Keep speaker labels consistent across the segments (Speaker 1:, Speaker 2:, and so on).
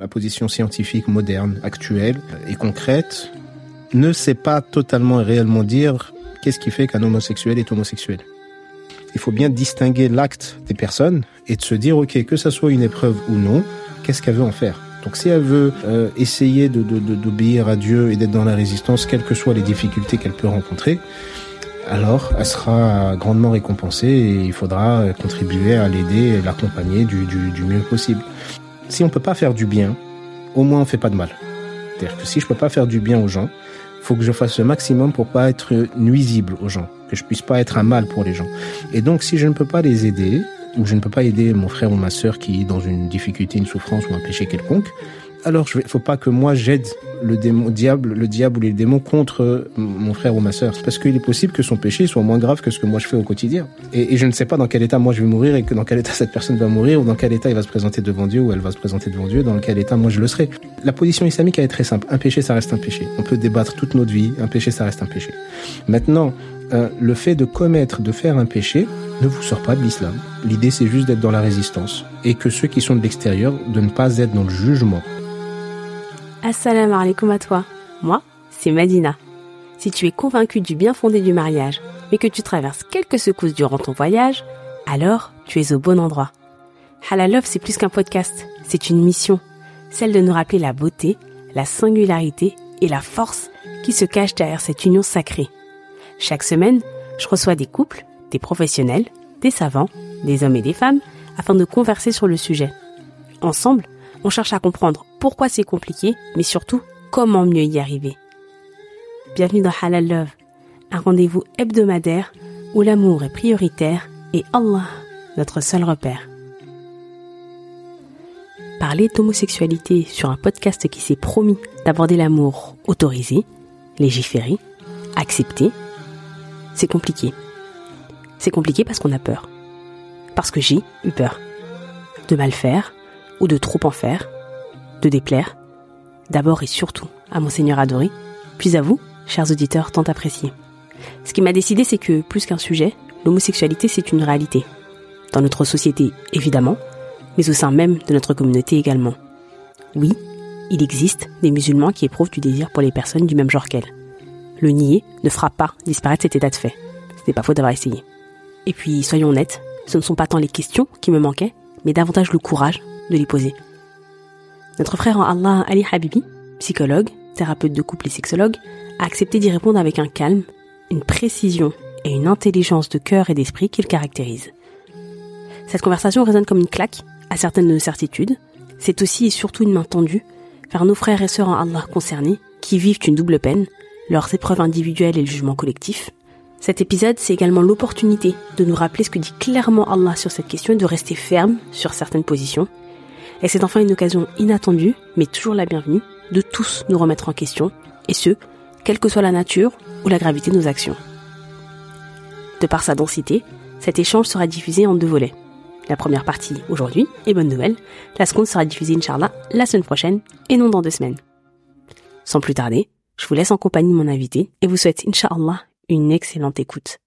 Speaker 1: la position scientifique moderne, actuelle et concrète, ne sait pas totalement et réellement dire qu'est-ce qui fait qu'un homosexuel est homosexuel. Il faut bien distinguer l'acte des personnes et de se dire, ok, que ça soit une épreuve ou non, qu'est-ce qu'elle veut en faire? Donc si elle veut essayer d'obéir à Dieu et d'être dans la résistance, quelles que soient les difficultés qu'elle peut rencontrer, alors elle sera grandement récompensée et il faudra contribuer à l'aider et l'accompagner du mieux possible. Si on peut pas faire du bien, au moins on fait pas de mal. C'est-à-dire que si je peux pas faire du bien aux gens, faut que je fasse le maximum pour pas être nuisible aux gens, que je puisse pas être un mal pour les gens. Et donc si je ne peux pas les aider, ou je ne peux pas aider mon frère ou ma sœur qui est dans une difficulté, une souffrance ou un péché quelconque, alors faut pas que moi j'aide le diable ou les démons contre mon frère ou ma sœur. Parce qu'il est possible que son péché soit moins grave que ce que moi je fais au quotidien. Et je ne sais pas dans quel état moi je vais mourir et dans quel état cette personne va mourir ou dans quel état il va se présenter devant Dieu ou elle va se présenter devant Dieu, dans quel état moi je le serai. La position islamique elle est très simple. Un péché ça reste un péché. On peut débattre toute notre vie. Un péché ça reste un péché. Maintenant, le fait de faire un péché ne vous sort pas de l'islam. L'idée c'est juste d'être dans la résistance et que ceux qui sont de l'extérieur de ne pas être dans le jugement.
Speaker 2: Assalamu alaikum à toi. Moi, c'est Madina. Si tu es convaincu du bien fondé du mariage, mais que tu traverses quelques secousses durant ton voyage, alors tu es au bon endroit. Halal Love, c'est plus qu'un podcast, c'est une mission. Celle de nous rappeler la beauté, la singularité et la force qui se cachent derrière cette union sacrée. Chaque semaine, je reçois des couples, des professionnels, des savants, des hommes et des femmes, afin de converser sur le sujet. Ensemble, on cherche à comprendre pourquoi c'est compliqué, mais surtout, comment mieux y arriver. Bienvenue dans Halal Love, un rendez-vous hebdomadaire où l'amour est prioritaire et Allah, notre seul repère. Parler d'homosexualité sur un podcast qui s'est promis d'aborder l'amour autorisé, légiféré, accepté, c'est compliqué. C'est compliqué parce qu'on a peur. Parce que j'ai eu peur. De mal faire, ou de trop en faire, de déplaire, d'abord et surtout à mon Seigneur adoré, puis à vous, chers auditeurs tant appréciés. Ce qui m'a décidé, c'est que, plus qu'un sujet, l'homosexualité c'est une réalité. Dans notre société, évidemment, mais au sein même de notre communauté également. Oui, il existe des musulmans qui éprouvent du désir pour les personnes du même genre qu'elles. Le nier ne fera pas disparaître cet état de fait. Ce n'est pas faux d'avoir essayé. Et puis, soyons honnêtes, ce ne sont pas tant les questions qui me manquaient, mais davantage le courage de les poser. Notre frère en Allah, Ali Habibi, psychologue, thérapeute de couple et sexologue, a accepté d'y répondre avec un calme, une précision et une intelligence de cœur et d'esprit qui le caractérisent. Cette conversation résonne comme une claque à certaines de nos certitudes. C'est aussi et surtout une main tendue vers nos frères et sœurs en Allah concernés qui vivent une double peine, leurs épreuves individuelles et le jugement collectif. Cet épisode, c'est également l'opportunité de nous rappeler ce que dit clairement Allah sur cette question et de rester ferme sur certaines positions. Et c'est enfin une occasion inattendue, mais toujours la bienvenue, de tous nous remettre en question, et ce, quelle que soit la nature ou la gravité de nos actions. De par sa densité, cet échange sera diffusé en 2 volets. La première partie aujourd'hui, et bonne nouvelle, la seconde sera diffusée, Inch'Allah, la semaine prochaine, et non dans 2 semaines. Sans plus tarder, je vous laisse en compagnie de mon invité, et vous souhaite, Inch'Allah, une excellente écoute.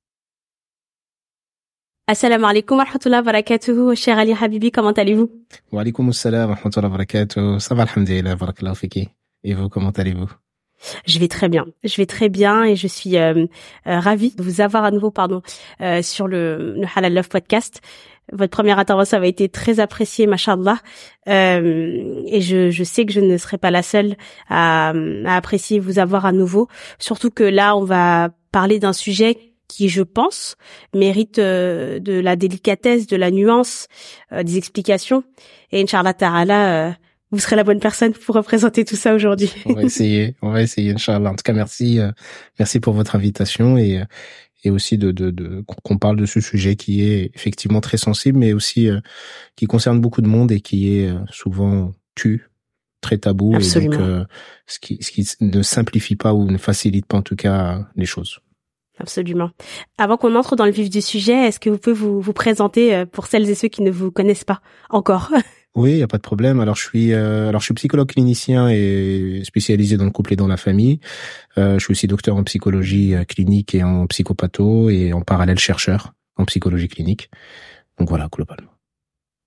Speaker 2: Assalamu alaikum wa rahmatullahi wa barakatuhu, cher Ali Habibi, comment allez-vous?
Speaker 1: Wa alaikum assalam wa rahmatullahi wa barakatuh. Ça va, alhamdulillah, barakallahu fiki. Et vous, comment allez-vous?
Speaker 2: Je vais très bien et je suis ravie de vous avoir à nouveau sur le Halal Love podcast. Votre première intervention avait été très appréciée, mashallah, et je sais que je ne serai pas la seule à apprécier vous avoir à nouveau, surtout que là on va parler d'un sujet qui, je pense, mérite de la délicatesse, de la nuance, des explications, et Inch'Allah Ta'ala, vous serez la bonne personne pour représenter tout ça aujourd'hui.
Speaker 1: On va essayer, Inch'Allah. En tout cas, merci pour votre invitation et aussi qu'on parle de ce sujet qui est effectivement très sensible, mais aussi qui concerne beaucoup de monde et qui est souvent très tabou.
Speaker 2: Absolument.
Speaker 1: Et donc ce qui ne simplifie pas ou ne facilite pas en tout cas les choses.
Speaker 2: Absolument. Avant qu'on entre dans le vif du sujet, est-ce que vous pouvez vous présenter pour celles et ceux qui ne vous connaissent pas encore?
Speaker 1: Oui, y a pas de problème. Alors je suis psychologue clinicien et spécialisé dans le couple et dans la famille. Je suis aussi docteur en psychologie clinique et en psychopatho et en parallèle chercheur en psychologie clinique. Donc voilà, globalement.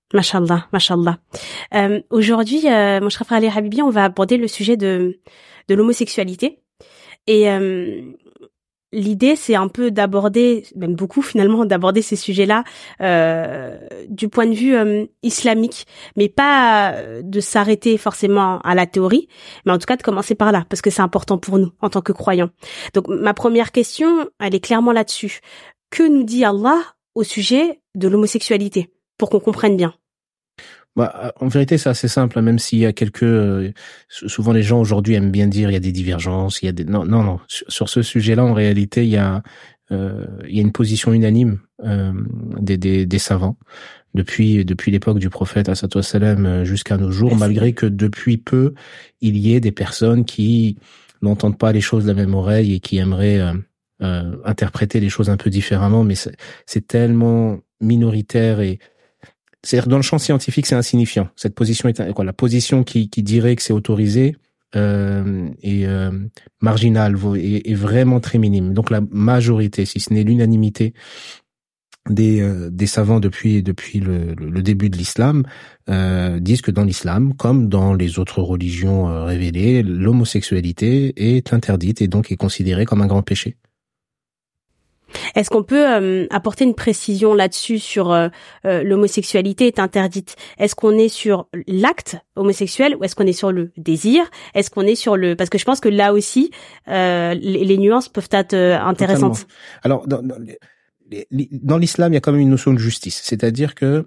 Speaker 2: Mashallah, mashallah. Aujourd'hui, mon cher frère Ali Habibi, on va aborder le sujet de l'homosexualité. Et l'idée, c'est un peu d'aborder, même beaucoup finalement, d'aborder ces sujets-là du point de vue islamique, mais pas de s'arrêter forcément à la théorie, mais en tout cas de commencer par là, parce que c'est important pour nous en tant que croyants. Donc ma première question, elle est clairement là-dessus. Que nous dit Allah au sujet de l'homosexualité, pour qu'on comprenne bien?
Speaker 1: En vérité, c'est assez simple, même s'il y a souvent les gens aujourd'hui aiment bien dire il y a des divergences, non. Sur ce sujet-là, en réalité, il y a une position unanime des savants depuis l'époque du prophète sallallahu alayhi wa sallam jusqu'à nos jours, malgré que depuis peu il y ait des personnes qui n'entendent pas les choses de la même oreille et qui aimeraient interpréter les choses un peu différemment, mais c'est tellement minoritaire et c'est-à-dire dans le champ scientifique, c'est insignifiant. Cette position est la position qui dirait que c'est autorisé est marginale est vraiment très minime. Donc la majorité, si ce n'est l'unanimité des savants depuis le début de l'islam disent que dans l'islam, comme dans les autres religions révélées, l'homosexualité est interdite et donc est considérée comme un grand péché.
Speaker 2: Est-ce qu'on peut apporter une précision là-dessus sur l'homosexualité est interdite? Est-ce qu'on est sur l'acte homosexuel ou est-ce qu'on est sur le désir? Est-ce qu'on est sur parce que je pense que là aussi les nuances peuvent être intéressantes.
Speaker 1: Totalement. Alors dans l'islam, il y a quand même une notion de justice, c'est-à-dire que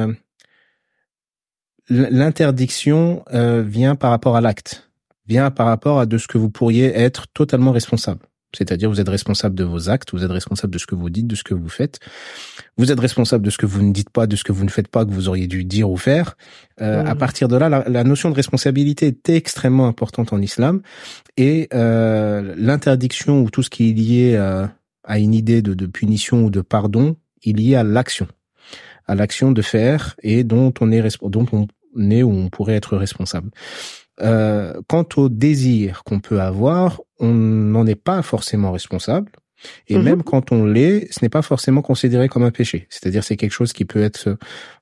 Speaker 1: l'interdiction vient par rapport à l'acte, vient par rapport à de ce que vous pourriez être totalement responsable. C'est-à-dire, vous êtes responsable de vos actes, vous êtes responsable de ce que vous dites, de ce que vous faites. Vous êtes responsable de ce que vous ne dites pas, de ce que vous ne faites pas, que vous auriez dû dire ou faire. À partir de là, la notion de responsabilité est extrêmement importante en islam. Et l'interdiction ou tout ce qui est lié à une idée de punition ou de pardon est lié à l'action de faire et dont on est ou on pourrait être responsable. Quant au désir qu'on peut avoir, on n'en est pas forcément responsable. Et même quand on l'est, ce n'est pas forcément considéré comme un péché. C'est-à-dire, c'est quelque chose qui peut être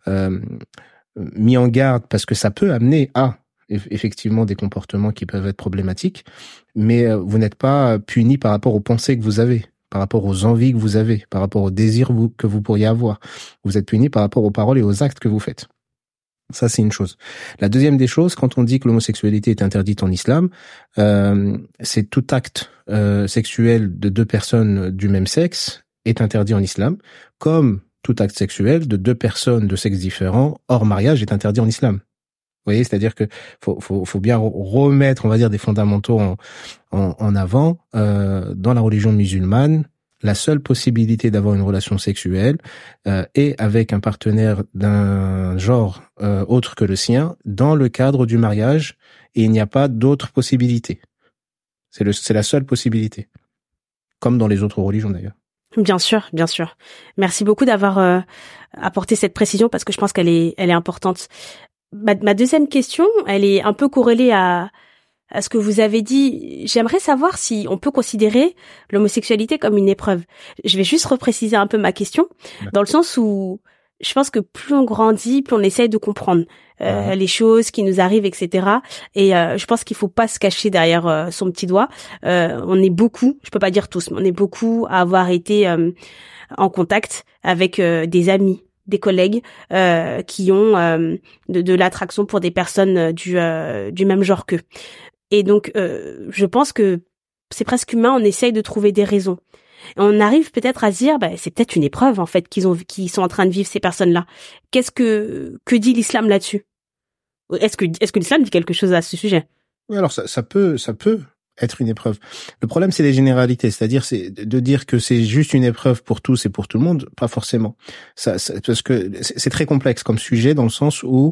Speaker 1: mis en garde parce que ça peut amener à effectivement des comportements qui peuvent être problématiques, mais vous n'êtes pas puni par rapport aux pensées que vous avez, par rapport aux envies que vous avez, par rapport aux désirs que vous pourriez avoir. Vous êtes puni par rapport aux paroles et aux actes que vous faites. Ça, c'est une chose. La deuxième des choses, quand on dit que l'homosexualité est interdite en islam, c'est tout acte sexuel de deux personnes du même sexe est interdit en islam, comme tout acte sexuel de deux personnes de sexe différent hors mariage est interdit en islam. Vous voyez, c'est-à-dire que faut bien remettre, on va dire, des fondamentaux en avant. Dans la religion musulmane, la seule possibilité d'avoir une relation sexuelle est avec un partenaire d'un genre autre que le sien dans le cadre du mariage, et il n'y a pas d'autre possibilité. C'est la seule possibilité, comme dans les autres religions d'ailleurs.
Speaker 2: Bien sûr, bien sûr. Merci beaucoup d'avoir apporté cette précision parce que je pense qu'elle est importante. Ma deuxième question, elle est un peu corrélée à ce que vous avez dit. J'aimerais savoir si on peut considérer l'homosexualité comme une épreuve. Je vais juste repréciser un peu ma question, dans le sens où je pense que plus on grandit, plus on essaye de comprendre les choses qui nous arrivent, etc. Et je pense qu'il faut pas se cacher derrière son petit doigt. On est beaucoup, je peux pas dire tous, mais on est beaucoup à avoir été en contact avec des amis, des collègues qui ont de l'attraction pour des personnes du même genre qu'eux. Et donc, je pense que c'est presque humain, on essaye de trouver des raisons. Et on arrive peut-être à se dire, c'est peut-être une épreuve, en fait, qu'ils sont en train de vivre, ces personnes-là. Que dit l'islam là-dessus? Est-ce que l'islam dit quelque chose à ce sujet?
Speaker 1: Oui, alors ça peut être une épreuve. Le problème, c'est les généralités, c'est-à-dire c'est de dire que c'est juste une épreuve pour tous et pour tout le monde, pas forcément. Parce que c'est très complexe comme sujet dans le sens où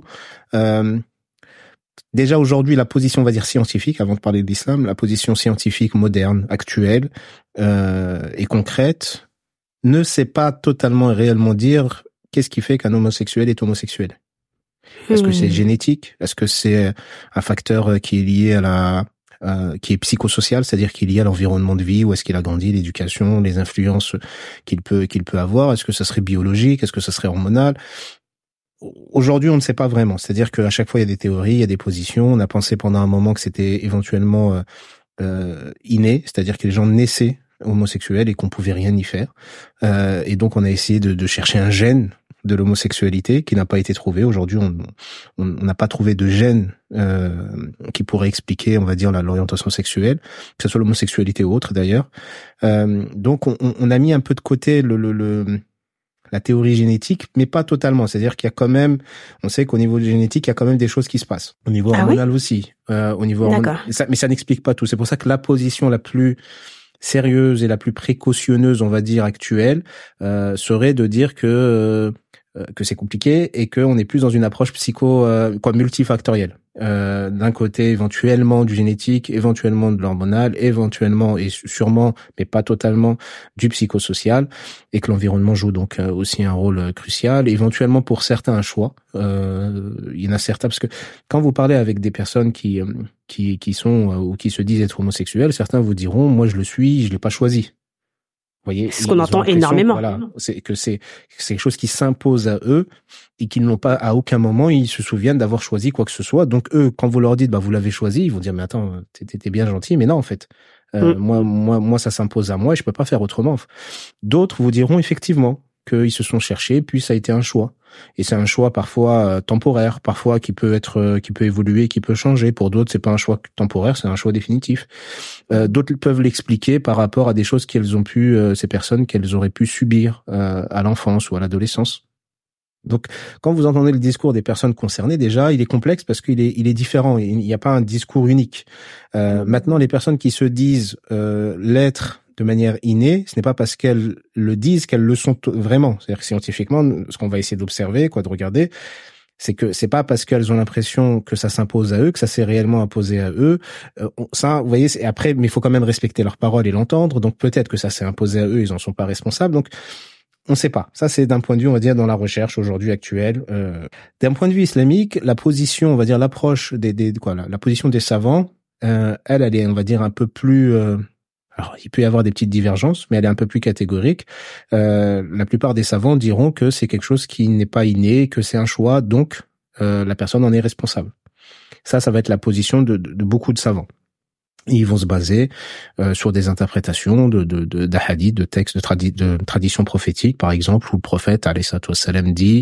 Speaker 1: déjà aujourd'hui, la position, on va dire scientifique, avant de parler de l'islam, la position scientifique moderne, actuelle et concrète, ne sait pas totalement et réellement dire qu'est-ce qui fait qu'un homosexuel est homosexuel. Est-ce que c'est génétique? Est-ce que c'est un facteur qui est lié qui est psychosocial, c'est-à-dire qui est lié à l'environnement de vie, où est-ce qu'il a grandi, l'éducation, les influences qu'il peut avoir? Est-ce que ça serait biologique? Est-ce que ça serait hormonal? Aujourd'hui, on ne sait pas vraiment. C'est-à-dire qu'à chaque fois, il y a des théories, il y a des positions. On a pensé pendant un moment que c'était éventuellement inné, c'est-à-dire que les gens naissaient homosexuels et qu'on pouvait rien y faire. Et donc, on a essayé de chercher un gène de l'homosexualité qui n'a pas été trouvé. Aujourd'hui, on n'a pas trouvé de gène qui pourrait expliquer, on va dire, l'orientation sexuelle, que ce soit l'homosexualité ou autre d'ailleurs. Donc, on a mis un peu de côté la théorie génétique, mais pas totalement. C'est-à-dire qu'il y a quand même, on sait qu'au niveau génétique, il y a quand même des choses qui se passent. Au niveau hormonal aussi. Au niveau hormonal. Mais ça n'explique pas tout. C'est pour ça que la position la plus sérieuse et la plus précautionneuse, on va dire, actuelle, serait de dire que c'est compliqué et qu'on est plus dans une approche multifactorielle. D'un côté, éventuellement du génétique, éventuellement de l'hormonal, éventuellement et sûrement, mais pas totalement, du psychosocial, et que l'environnement joue donc aussi un rôle crucial. Éventuellement, pour certains, un choix. Il y en a certains, parce que quand vous parlez avec des personnes qui sont ou qui se disent être homosexuels, certains vous diront, moi je le suis, je l'ai pas choisi. Voyez,
Speaker 2: c'est ce qu'on entend énormément.
Speaker 1: Voilà, c'est quelque chose qui s'impose à eux et qu'ils n'ont pas, à aucun moment, ils se souviennent d'avoir choisi quoi que ce soit. Donc eux, quand vous leur dites, vous l'avez choisi, ils vont dire, mais attends, t'es bien gentil, mais non, en fait. Moi, ça s'impose à moi et je peux pas faire autrement. D'autres vous diront effectivement qu'ils se sont cherchés, puis ça a été un choix. Et c'est un choix parfois temporaire, parfois qui peut évoluer, qui peut changer. Pour d'autres, c'est pas un choix temporaire, c'est un choix définitif. D'autres peuvent l'expliquer par rapport à des choses ces personnes qu'elles auraient pu subir à l'enfance ou à l'adolescence. Donc, quand vous entendez le discours des personnes concernées, déjà, il est complexe parce qu'il est différent. Il n'y a pas un discours unique. Maintenant, les personnes qui se disent l'être de manière innée, ce n'est pas parce qu'elles le disent qu'elles le sont vraiment. C'est-à-dire que scientifiquement, ce qu'on va essayer d'observer, de regarder, c'est que c'est pas parce qu'elles ont l'impression que ça s'impose à eux, que ça s'est réellement imposé à eux. Ça, vous voyez, après, mais il faut quand même respecter leurs paroles et l'entendre. Donc peut-être que ça s'est imposé à eux, ils en sont pas responsables. Donc on sait pas. Ça, c'est d'un point de vue, on va dire, dans la recherche aujourd'hui actuelle. D'un point de vue islamique, la position, on va dire, l'approche la position des savants, elle est, on va dire, un peu plus. Alors, il peut y avoir des petites divergences, mais elle est un peu plus catégorique. La plupart des savants diront que c'est quelque chose qui n'est pas inné, que c'est un choix, donc la personne en est responsable. Ça va être la position de beaucoup de savants. Et ils vont se baser sur des interprétations d'ahadith, de textes de traditions prophétiques, par exemple, où le prophète, alayhi salatu wassalam, dit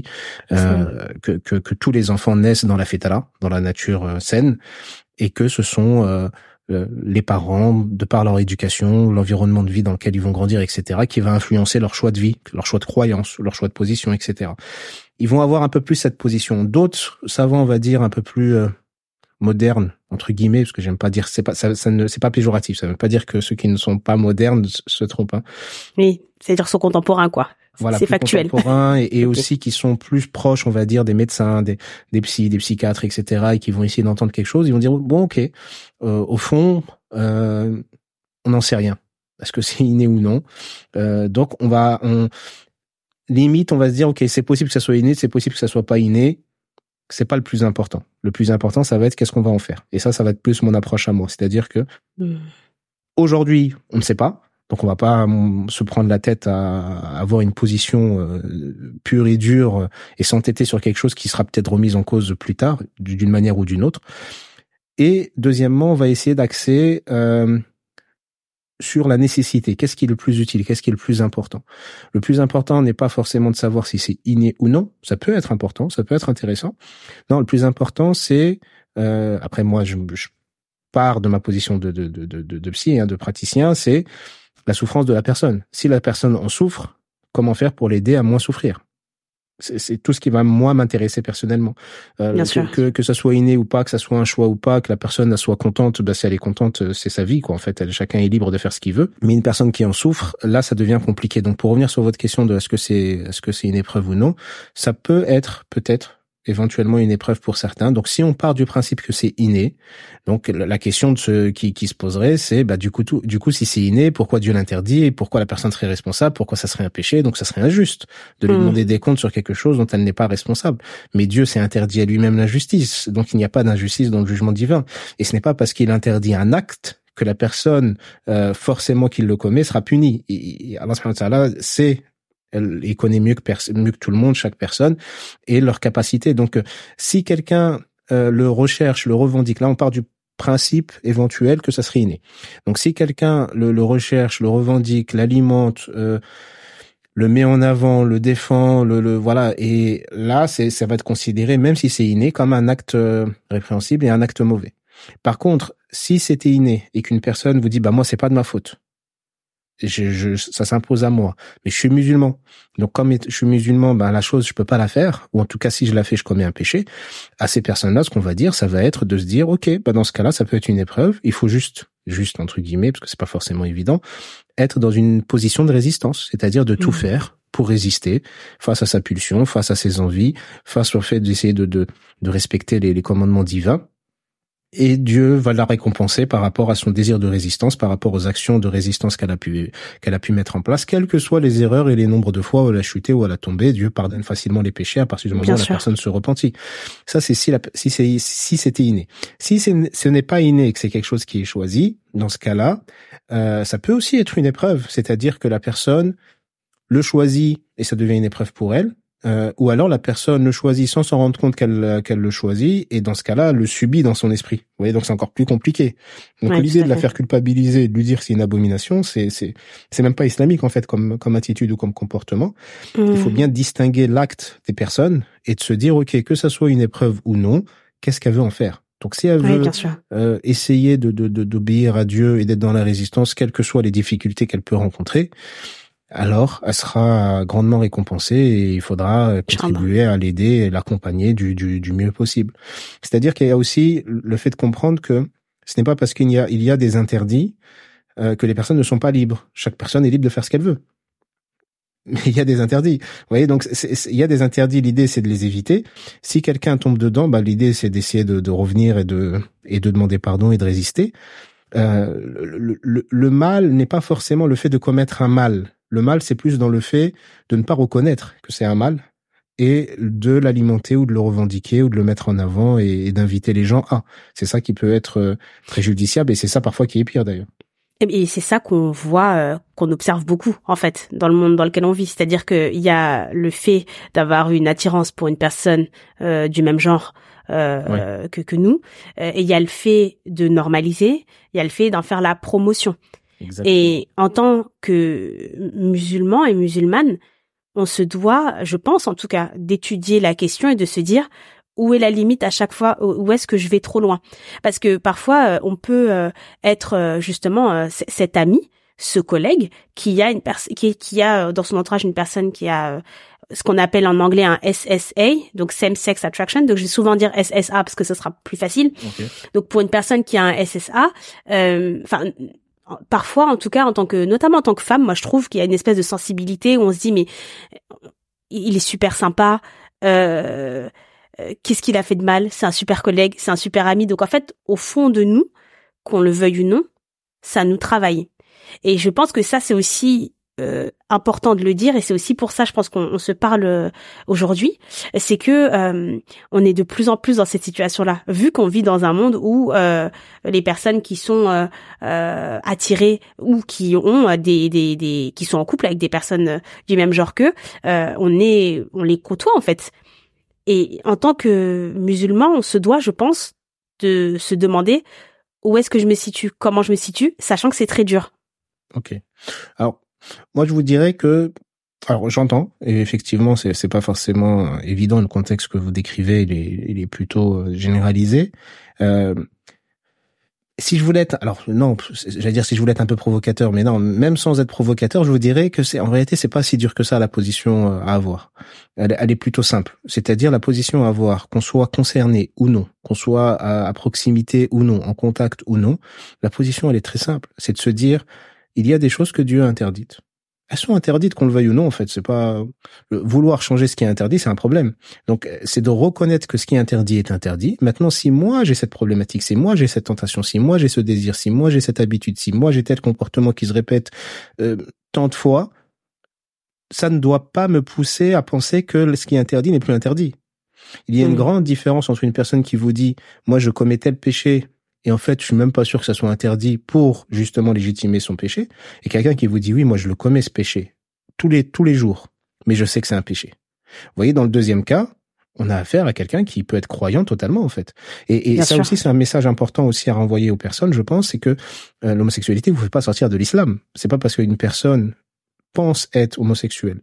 Speaker 1: que tous les enfants naissent dans la fitra, dans la nature saine, et que ce sont les parents, de par leur éducation, l'environnement de vie dans lequel ils vont grandir, etc., qui va influencer leur choix de vie, leur choix de croyance, leur choix de position, etc. Ils vont avoir un peu plus cette position. D'autres savants, on va dire, un peu plus modernes, entre guillemets, parce que j'aime pas dire, c'est pas péjoratif, ça veut pas dire que ceux qui ne sont pas modernes se trompent.
Speaker 2: Oui, c'est-à-dire sont contemporains, quoi.
Speaker 1: Voilà,
Speaker 2: c'est factuel.
Speaker 1: Contemporains et okay. Aussi qui sont plus proches, on va dire, des médecins, des psychiatres, etc., et qui vont essayer d'entendre quelque chose. Ils vont dire bon, ok, au fond, on n'en sait rien. Est-ce que c'est inné ou non? Donc limite, on va se dire ok, c'est possible que ça soit inné, c'est possible que ça soit pas inné. C'est pas le plus important. Le plus important, ça va être qu'est-ce qu'on va en faire. Et ça va être plus mon approche à moi. C'est-à-dire que aujourd'hui, on ne sait pas. Donc on va pas se prendre la tête à avoir une position pure et dure et s'entêter sur quelque chose qui sera peut-être remise en cause plus tard, d'une manière ou d'une autre. Et deuxièmement, on va essayer d'axer sur la nécessité. Qu'est-ce qui est le plus utile? Qu'est-ce qui est le plus important? Le plus important n'est pas forcément de savoir si c'est inné ou non. Ça peut être important, ça peut être intéressant. Non, le plus important, c'est après moi, je pars de ma position de psy, de praticien, c'est la souffrance de la personne. Si la personne en souffre, comment faire pour l'aider à moins souffrir? C'est tout ce qui va, moi, m'intéresser personnellement. Que ça soit inné ou pas, que ça soit un choix ou pas, que la personne soit contente, si elle est contente, c'est sa vie, quoi. En fait, chacun est libre de faire ce qu'il veut. Mais une personne qui en souffre, là, ça devient compliqué. Donc, pour revenir sur votre question de est-ce que c'est une épreuve ou non, ça peut être, peut-être, éventuellement une épreuve pour certains. Donc, si on part du principe que c'est inné, donc la question qui se poserait, c'est du coup, si c'est inné, pourquoi Dieu l'interdit et pourquoi la personne serait responsable, pourquoi ça serait un péché, donc ça serait injuste de lui demander des comptes sur quelque chose dont elle n'est pas responsable. Mais Dieu s'est interdit à lui-même l'injustice, donc il n'y a pas d'injustice dans le jugement divin. Et ce n'est pas parce qu'il interdit un acte que la personne forcément qu'il le commet sera punie. Et Allah subhanahu wa ta'ala sait il connaît mieux que tout le monde, chaque personne, et leur capacité. Donc, si quelqu'un le recherche, le revendique, là on part du principe éventuel que ça serait inné. Donc si quelqu'un le recherche, le revendique, l'alimente, le met en avant, le défend, voilà, et là ça va être considéré, même si c'est inné, comme un acte répréhensible et un acte mauvais. Par contre, si c'était inné et qu'une personne vous dit moi c'est pas de ma faute, ça s'impose à moi, mais je suis musulman, donc comme je suis musulman, la chose je peux pas la faire, ou en tout cas si je la fais je commets un péché. À ces personnes-là, ce qu'on va dire, ça va être de se dire ok, dans ce cas-là ça peut être une épreuve, il faut juste entre guillemets, parce que c'est pas forcément évident, être dans une position de résistance, c'est-à-dire de tout faire pour résister face à sa pulsion, face à ses envies, face au fait d'essayer de respecter les commandements divins. Et Dieu va la récompenser par rapport à son désir de résistance, par rapport aux actions de résistance qu'elle a pu mettre en place, quelles que soient les erreurs et les nombres de fois où elle a chuté ou elle a tombé. Dieu pardonne facilement les péchés à partir du moment où la personne se repentit. Ça, c'est si c'était inné. Si ce n'est pas inné et que c'est quelque chose qui est choisi, dans ce cas-là, ça peut aussi être une épreuve. C'est-à-dire que la personne le choisit et ça devient une épreuve pour elle. Ou alors la personne le choisit sans s'en rendre compte qu'elle le choisit, et dans ce cas-là, le subit dans son esprit. Vous voyez, donc c'est encore plus compliqué. Donc l'idée de la faire culpabiliser, de lui dire que c'est une abomination, c'est même pas islamique en fait comme attitude ou comme comportement. Il faut bien distinguer l'acte des personnes et de se dire ok, que ça soit une épreuve ou non, qu'est-ce qu'elle veut en faire. Donc si elle veut essayer d'obéir à Dieu et d'être dans la résistance, quelles que soient les difficultés qu'elle peut rencontrer, alors elle sera grandement récompensée et il faudra contribuer à l'aider et l'accompagner du mieux possible. C'est-à-dire qu'il y a aussi le fait de comprendre que ce n'est pas parce qu'il y a des interdits que les personnes ne sont pas libres. Chaque personne est libre de faire ce qu'elle veut. Mais il y a des interdits. Vous voyez, donc il y a des interdits, l'idée c'est de les éviter. Si quelqu'un tombe dedans, l'idée c'est d'essayer de revenir et de demander pardon et de résister. Le mal n'est pas forcément le fait de commettre un mal. Le mal, c'est plus dans le fait de ne pas reconnaître que c'est un mal et de l'alimenter ou de le revendiquer ou de le mettre en avant et d'inviter les gens à. C'est ça qui peut être préjudiciable et c'est ça parfois qui est pire d'ailleurs.
Speaker 2: Et c'est ça qu'on voit, qu'on observe beaucoup en fait dans le monde dans lequel on vit. C'est-à-dire qu'il y a le fait d'avoir une attirance pour une personne du même genre que nous, et il y a le fait de normaliser, il y a le fait d'en faire la promotion. Exactement. Et en tant que musulmans et musulmanes, on se doit, je pense en tout cas, d'étudier la question et de se dire où est la limite à chaque fois, où est-ce que je vais trop loin. Parce que parfois, on peut être justement cet ami, ce collègue qui a qui a dans son entourage une personne qui a ce qu'on appelle en anglais un SSA, donc Same Sex Attraction. Donc je vais souvent dire SSA parce que ce sera plus facile. Okay. Donc pour une personne qui a un SSA, parfois, en tout cas, notamment en tant que femme, moi je trouve qu'il y a une espèce de sensibilité où on se dit mais il est super sympa, qu'est-ce qu'il a fait de mal? C'est un super collègue, c'est un super ami. Donc en fait, au fond de nous, qu'on le veuille ou non, ça nous travaille. Et je pense que ça c'est aussi important de le dire, et c'est aussi pour ça je pense qu'on se parle aujourd'hui, c'est que on est de plus en plus dans cette situation-là, vu qu'on vit dans un monde où les personnes qui sont attirées ou qui ont qui sont en couple avec des personnes du même genre qu'eux, on les côtoie en fait. Et en tant que musulman, on se doit, je pense, de se demander où est-ce que je me situe, comment je me situe, sachant que c'est très dur.
Speaker 1: Ok. Alors moi, je vous dirais que, alors j'entends, et effectivement, c'est pas forcément évident, le contexte que vous décrivez, il est plutôt généralisé. Si je voulais être, alors non, j'allais dire si je voulais être un peu provocateur, mais non, même sans être provocateur, je vous dirais que en réalité, c'est pas si dur que ça la position à avoir. Elle est plutôt simple. C'est-à-dire la position à avoir, qu'on soit concerné ou non, qu'on soit à proximité ou non, en contact ou non, la position elle est très simple. C'est de se dire, il y a des choses que Dieu a interdites. Elles sont interdites qu'on le veuille ou non, en fait. C'est pas vouloir changer ce qui est interdit, c'est un problème. Donc, c'est de reconnaître que ce qui est interdit est interdit. Maintenant, si moi j'ai cette problématique, si moi j'ai cette tentation, si moi j'ai ce désir, si moi j'ai cette habitude, si moi j'ai tel comportement qui se répète tant de fois, ça ne doit pas me pousser à penser que ce qui est interdit n'est plus interdit. Il y a une grande différence entre une personne qui vous dit « moi je commets tel péché », et en fait, je suis même pas sûr que ça soit interdit pour justement légitimer son péché. Et quelqu'un qui vous dit oui, moi je le commets ce péché tous les jours. mais je sais que c'est un péché. Vous voyez, dans le deuxième cas, on a affaire à quelqu'un qui peut être croyant totalement, en fait. Et ça aussi, c'est un message important aussi à renvoyer aux personnes, je pense, c'est que l'homosexualité vous fait pas sortir de l'islam. C'est pas parce qu'une personne pense être homosexuelle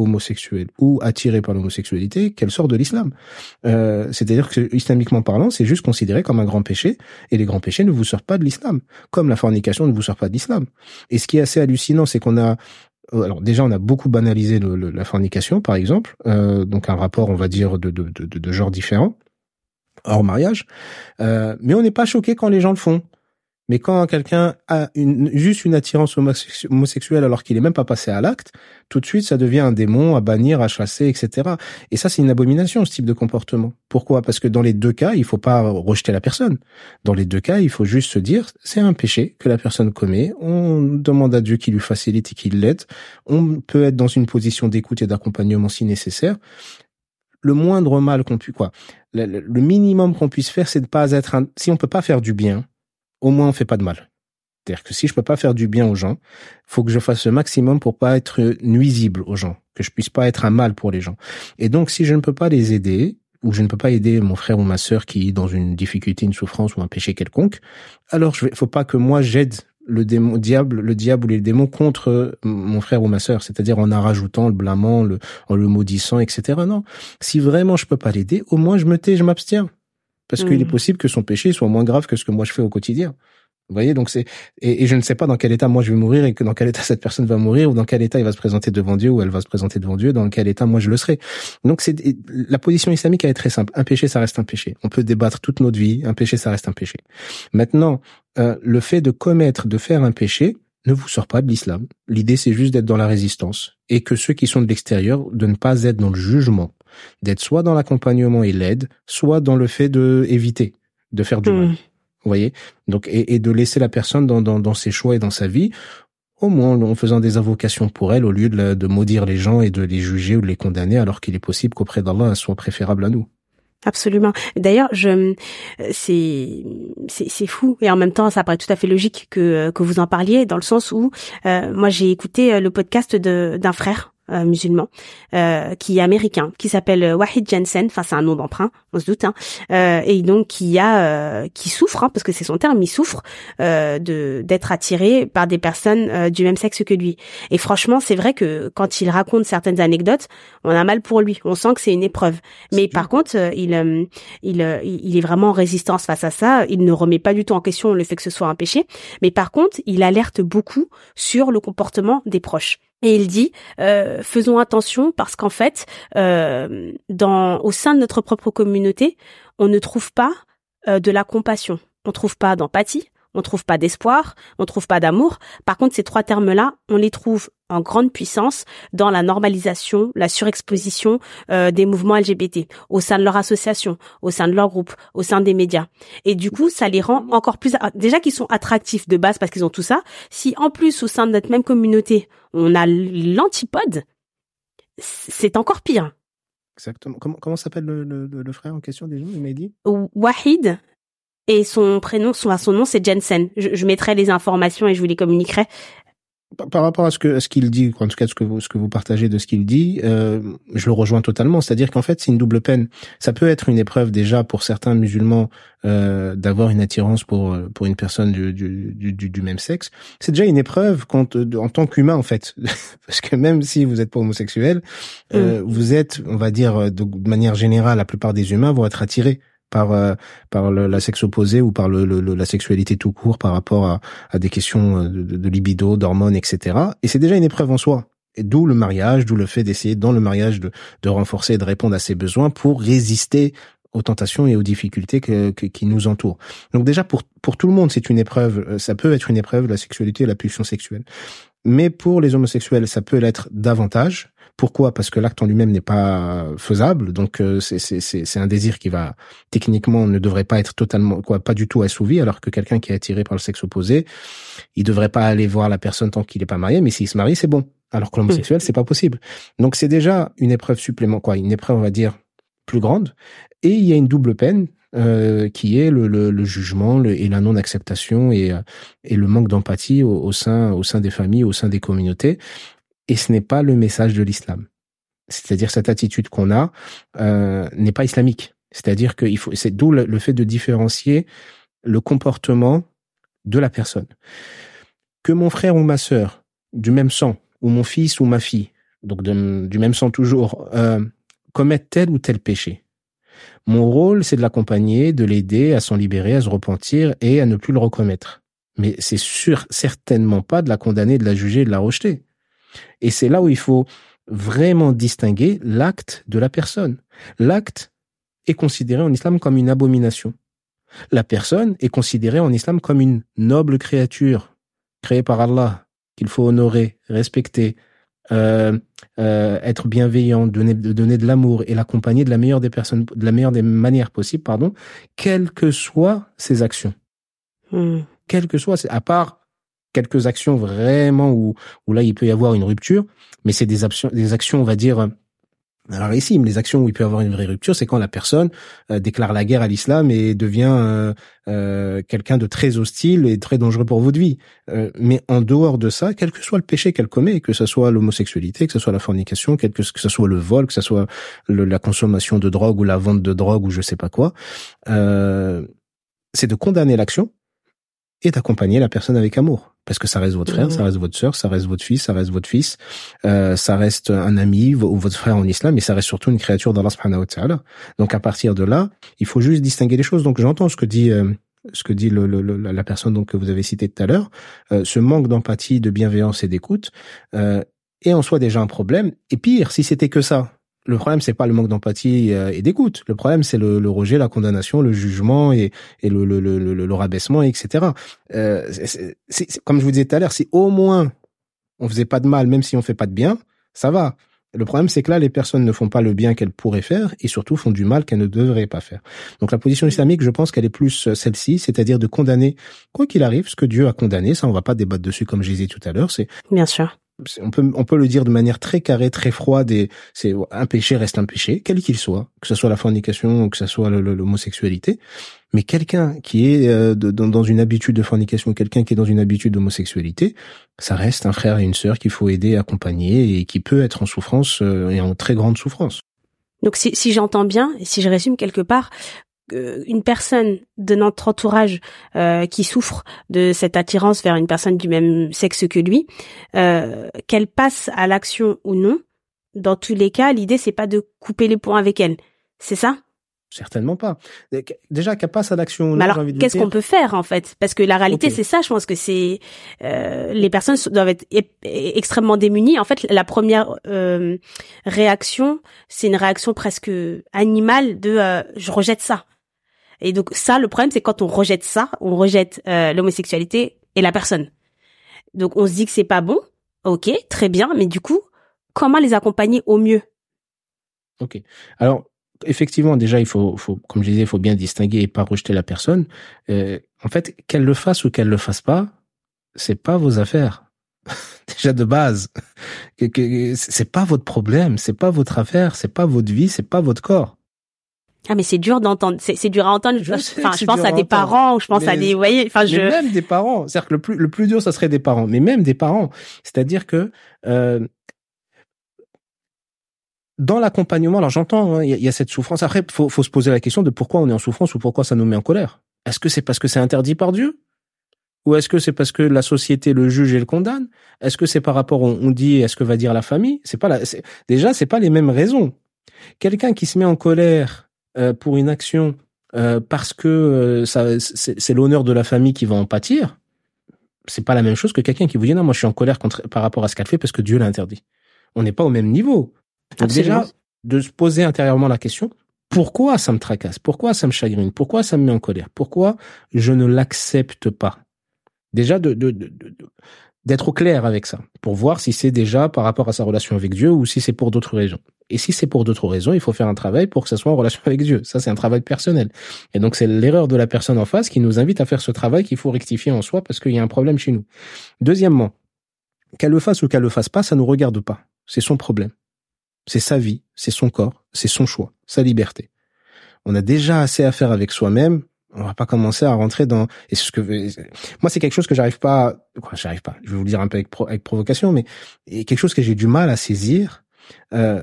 Speaker 1: ou attirée par l'homosexualité qu'elle sort de l'islam. C'est-à-dire que islamiquement parlant, c'est juste considéré comme un grand péché, et les grands péchés ne vous sortent pas de l'islam, comme la fornication ne vous sort pas de l'islam. Et ce qui est assez hallucinant, c'est qu'on a alors déjà, on a beaucoup banalisé la fornication, par exemple, donc un rapport, on va dire, de genres différents, hors mariage, mais on n'est pas choqué quand les gens le font. Mais quand quelqu'un a juste une attirance homosexuelle alors qu'il est même pas passé à l'acte, tout de suite, ça devient un démon à bannir, à chasser, etc. Et ça, c'est une abomination, ce type de comportement. Pourquoi? Parce que dans les deux cas, il faut pas rejeter la personne. Dans les deux cas, il faut juste se dire, c'est un péché que la personne commet. On demande à Dieu qu'il lui facilite et qu'il l'aide. On peut être dans une position d'écoute et d'accompagnement si nécessaire. Le moindre mal qu'on puisse, le minimum qu'on puisse faire, c'est de pas être si on peut pas faire du bien, au moins on fait pas de mal. C'est-à-dire que si je peux pas faire du bien aux gens, faut que je fasse le maximum pour pas être nuisible aux gens, que je puisse pas être un mal pour les gens. Et donc, si je ne peux pas les aider, ou je ne peux pas aider mon frère ou ma sœur qui est dans une difficulté, une souffrance ou un péché quelconque, alors faut pas que moi j'aide le diable ou les démons contre mon frère ou ma sœur, c'est-à-dire en rajoutant, le blâmant, en le maudissant, etc. Non. Si vraiment je peux pas l'aider, au moins je me tais, je m'abstiens. Parce qu'il est possible que son péché soit moins grave que ce que moi je fais au quotidien. Vous voyez, donc et je ne sais pas dans quel état moi je vais mourir et que dans quel état cette personne va mourir ou dans quel état il va se présenter devant Dieu ou elle va se présenter devant Dieu, dans quel état moi je le serai. Donc la position islamique elle est très simple. Un péché, ça reste un péché. On peut débattre toute notre vie. Un péché, ça reste un péché. Maintenant, le fait de faire un péché ne vous sort pas de l'islam. L'idée, c'est juste d'être dans la résistance et que ceux qui sont de l'extérieur, de ne pas être dans le jugement, d'être soit dans l'accompagnement et l'aide, soit dans le fait de éviter de faire du mal. Vous voyez? Donc, et de laisser la personne dans ses choix et dans sa vie, au moins en faisant des invocations pour elle, au lieu de maudire les gens et de les juger ou de les condamner, alors qu'il est possible qu'auprès d'Allah, elles soient préférables à nous.
Speaker 2: Absolument. D'ailleurs, c'est fou et en même temps, ça paraît tout à fait logique que vous en parliez, dans le sens où moi j'ai écouté le podcast d'un frère musulman qui est américain, qui s'appelle Wahid Jensen, enfin c'est un nom d'emprunt, on se doute, et donc qui souffre, parce que c'est son terme, il souffre d'être attiré par des personnes du même sexe que lui. Et franchement, c'est vrai que quand il raconte certaines anecdotes, on a mal pour lui, on sent que c'est une épreuve. Mais par contre, il est vraiment en résistance face à ça, il ne remet pas du tout en question le fait que ce soit un péché, mais par contre, il alerte beaucoup sur le comportement des proches. Et il dit, faisons attention parce qu'en fait, au sein de notre propre communauté, on ne trouve pas de la compassion, on trouve pas d'empathie, on trouve pas d'espoir, on trouve pas d'amour. Par contre, ces trois termes-là, on les trouve en grande puissance dans la normalisation, la surexposition des mouvements LGBT, au sein de leur association, au sein de leur groupe, au sein des médias. Et du coup, ça les rend encore plus... Déjà qu'ils sont attractifs de base parce qu'ils ont tout ça, si en plus, au sein de notre même communauté, on a l'antipode, c'est encore pire.
Speaker 1: Exactement. Comment s'appelle le frère en question déjà, il m'a dit?
Speaker 2: Wahid. Et son nom, c'est Jensen. Je mettrai les informations et je vous les communiquerai.
Speaker 1: Par rapport à ce qu'il dit, en tout cas ce que vous partagez de ce qu'il dit, je le rejoins totalement. C'est-à-dire qu'en fait, c'est une double peine. Ça peut être une épreuve déjà pour certains musulmans d'avoir une attirance pour une personne du même sexe. C'est déjà une épreuve en tant qu'humain en fait, parce que même si vous n'êtes pas homosexuel, vous êtes, on va dire de manière générale, la plupart des humains vont être attirés par la sexe opposé ou par la sexualité tout court par rapport à des questions de libido, d'hormones, etc. Et c'est déjà une épreuve en soi. Et d'où le mariage, d'où le fait d'essayer dans le mariage de renforcer et de répondre à ses besoins pour résister aux tentations et aux difficultés qui nous entourent. Donc déjà pour tout le monde, c'est une épreuve, ça peut être une épreuve, la sexualité et la pulsion sexuelle. Mais pour les homosexuels, ça peut l'être davantage. Pourquoi? Parce que l'acte en lui-même n'est pas faisable, donc c'est un désir qui va techniquement ne devrait pas être totalement pas du tout assouvi, alors que quelqu'un qui est attiré par le sexe opposé, il devrait pas aller voir la personne tant qu'il est pas marié, mais s'il se marie, c'est bon. Alors que l'homosexuel, c'est pas possible. Donc c'est déjà une épreuve supplémentaire, une épreuve on va dire plus grande, et il y a une double peine qui est le jugement et la non-acceptation et le manque d'empathie au sein des familles, au sein des communautés. Et ce n'est pas le message de l'islam. c'est-à-dire cette attitude qu'on a, n'est pas islamique. C'est-à-dire c'est d'où le fait de différencier le comportement de la personne. Que mon frère ou ma sœur, du même sang, ou mon fils ou ma fille, donc du même sang toujours, commettent tel ou tel péché. Mon rôle, c'est de l'accompagner, de l'aider à s'en libérer, à se repentir et à ne plus le recommettre. Mais c'est certainement pas de la condamner, de la juger, de la rejeter. Et c'est là où il faut vraiment distinguer l'acte de la personne. L'acte est considéré en islam comme une abomination. La personne est considérée en islam comme une noble créature créée par Allah, qu'il faut honorer, respecter, être bienveillant, donner de l'amour et l'accompagner de la meilleure des manières possibles, quelles que soient ses actions. Quelles que soient, à part quelques actions vraiment où là il peut y avoir une rupture, mais c'est des actions, on va dire, alors ici, les actions où il peut y avoir une vraie rupture, c'est quand la personne déclare la guerre à l'islam et devient quelqu'un de très hostile et très dangereux pour votre vie. Mais en dehors de ça, quel que soit le péché qu'elle commet, que ce soit l'homosexualité, que ce soit la fornication, que ce soit le vol, que ce soit la consommation de drogue ou la vente de drogue ou je sais pas quoi, c'est de condamner l'action et d'accompagner la personne avec amour. Parce que ça reste votre frère, ça reste votre sœur, ça reste votre fils, ça reste votre fils, ça reste un ami ou votre frère en islam, mais ça reste surtout une créature d'Allah subhanahu wa ta'ala. Donc à partir de là, il faut juste distinguer les choses. Donc j'entends ce que dit la personne donc que vous avez citée tout à l'heure, ce manque d'empathie, de bienveillance et d'écoute est en soi déjà un problème. Et pire, si c'était que ça, le problème c'est pas le manque d'empathie et d'écoute. Le problème c'est le rejet, la condamnation, le jugement et le rabaissement, etc. C'est comme je vous disais tout à l'heure, si au moins on faisait pas de mal, même si on fait pas de bien, ça va. Le problème c'est que là les personnes ne font pas le bien qu'elles pourraient faire et surtout font du mal qu'elles ne devraient pas faire. Donc la position islamique, je pense qu'elle est plus celle-ci, c'est-à-dire de condamner quoi qu'il arrive ce que Dieu a condamné. Ça on va pas débattre dessus comme je disais tout à l'heure. C'est
Speaker 2: bien sûr.
Speaker 1: On peut le dire de manière très carrée, très froide, et c'est un péché reste un péché, quel qu'il soit, que ce soit la fornication ou que ce soit l'homosexualité. Mais quelqu'un qui est dans une habitude de fornication, quelqu'un qui est dans une habitude d'homosexualité, ça reste un frère et une sœur qu'il faut aider, accompagner et qui peut être en souffrance et en très grande souffrance.
Speaker 2: Donc si j'entends bien et si je résume quelque part, une personne de notre entourage qui souffre de cette attirance vers une personne du même sexe que lui, qu'elle passe à l'action ou non, dans tous les cas, l'idée c'est pas de couper les ponts avec elle, c'est ça ?
Speaker 1: Certainement pas. Déjà qu'elle passe à l'action ou non.
Speaker 2: Mais alors, qu'est-ce qu'on peut faire en fait ? Parce que la réalité c'est ça, je pense que c'est les personnes doivent être extrêmement démunies. En fait, la première réaction, c'est une réaction presque animale de je rejette ça. Et donc ça, le problème, c'est quand on rejette ça, on rejette l'homosexualité et la personne. Donc on se dit que c'est pas bon, ok, très bien, mais du coup, comment les accompagner au mieux ?
Speaker 1: Ok. Alors, effectivement, déjà, il faut, comme je disais, il faut bien distinguer et pas rejeter la personne. En fait, qu'elle le fasse ou qu'elle le fasse pas, c'est pas vos affaires. Déjà de base, c'est pas votre problème, c'est pas votre affaire, c'est pas votre vie, c'est pas votre corps.
Speaker 2: Ah mais c'est dur d'entendre, c'est dur à entendre. Je pense à des parents, je pense à des, vous voyez,
Speaker 1: même des parents. C'est-à-dire que le plus dur, ça serait des parents, mais même des parents. C'est-à-dire que dans l'accompagnement, alors j'entends, il y a cette souffrance. Après, faut se poser la question de pourquoi on est en souffrance ou pourquoi ça nous met en colère. Est-ce que c'est parce que c'est interdit par Dieu? Ou est-ce que c'est parce que la société le juge et le condamne? Est-ce que c'est par rapport, on dit, est-ce que va dire la famille? Déjà, c'est pas les mêmes raisons. Quelqu'un qui se met en colère pour une action parce que c'est l'honneur de la famille qui va en pâtir, c'est pas la même chose que quelqu'un qui vous dit non, moi je suis en colère par rapport à ce qu'elle fait parce que Dieu l'a interdit. On n'est pas au même niveau. Donc déjà, de se poser intérieurement la question, pourquoi ça me tracasse? Pourquoi ça me chagrine? Pourquoi ça me met en colère? Pourquoi je ne l'accepte pas? Déjà, d'être au clair avec ça, pour voir si c'est déjà par rapport à sa relation avec Dieu ou si c'est pour d'autres raisons. Et si c'est pour d'autres raisons, il faut faire un travail pour que ça soit en relation avec Dieu. Ça, c'est un travail personnel. Et donc, c'est l'erreur de la personne en face qui nous invite à faire ce travail qu'il faut rectifier en soi parce qu'il y a un problème chez nous. Deuxièmement, qu'elle le fasse ou qu'elle le fasse pas, ça nous regarde pas. C'est son problème. C'est sa vie, c'est son corps, c'est son choix, sa liberté. On a déjà assez à faire avec soi-même. On va pas commencer à rentrer dans, et moi, c'est quelque chose que j'arrive pas, je vais vous le dire un peu avec provocation, mais quelque chose que j'ai du mal à saisir,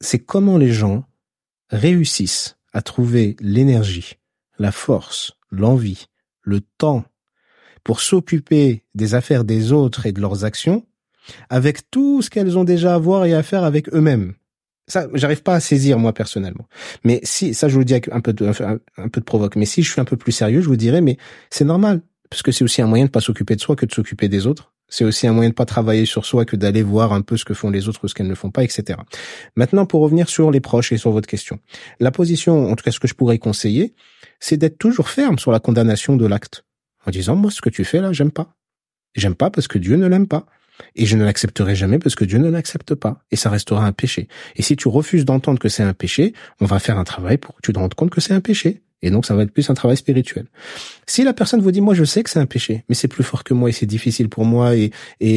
Speaker 1: c'est comment les gens réussissent à trouver l'énergie, la force, l'envie, le temps pour s'occuper des affaires des autres et de leurs actions avec tout ce qu'elles ont déjà à voir et à faire avec eux-mêmes. Ça, j'arrive pas à saisir, moi, personnellement. Mais si, ça, je vous le dis avec un peu de provoque. Mais si je suis un peu plus sérieux, je vous dirais, mais c'est normal. Parce que c'est aussi un moyen de pas s'occuper de soi que de s'occuper des autres. C'est aussi un moyen de pas travailler sur soi que d'aller voir un peu ce que font les autres ou ce qu'elles ne font pas, etc. Maintenant, pour revenir sur les proches et sur votre question. La position, en tout cas, ce que je pourrais conseiller, c'est d'être toujours ferme sur la condamnation de l'acte. En disant, moi, ce que tu fais là, j'aime pas. J'aime pas parce que Dieu ne l'aime pas. Et je ne l'accepterai jamais parce que Dieu ne l'accepte pas. Et ça restera un péché. Et si tu refuses d'entendre que c'est un péché, on va faire un travail pour que tu te rendes compte que c'est un péché. Et donc, ça va être plus un travail spirituel. Si la personne vous dit, moi, je sais que c'est un péché, mais c'est plus fort que moi et c'est difficile pour moi et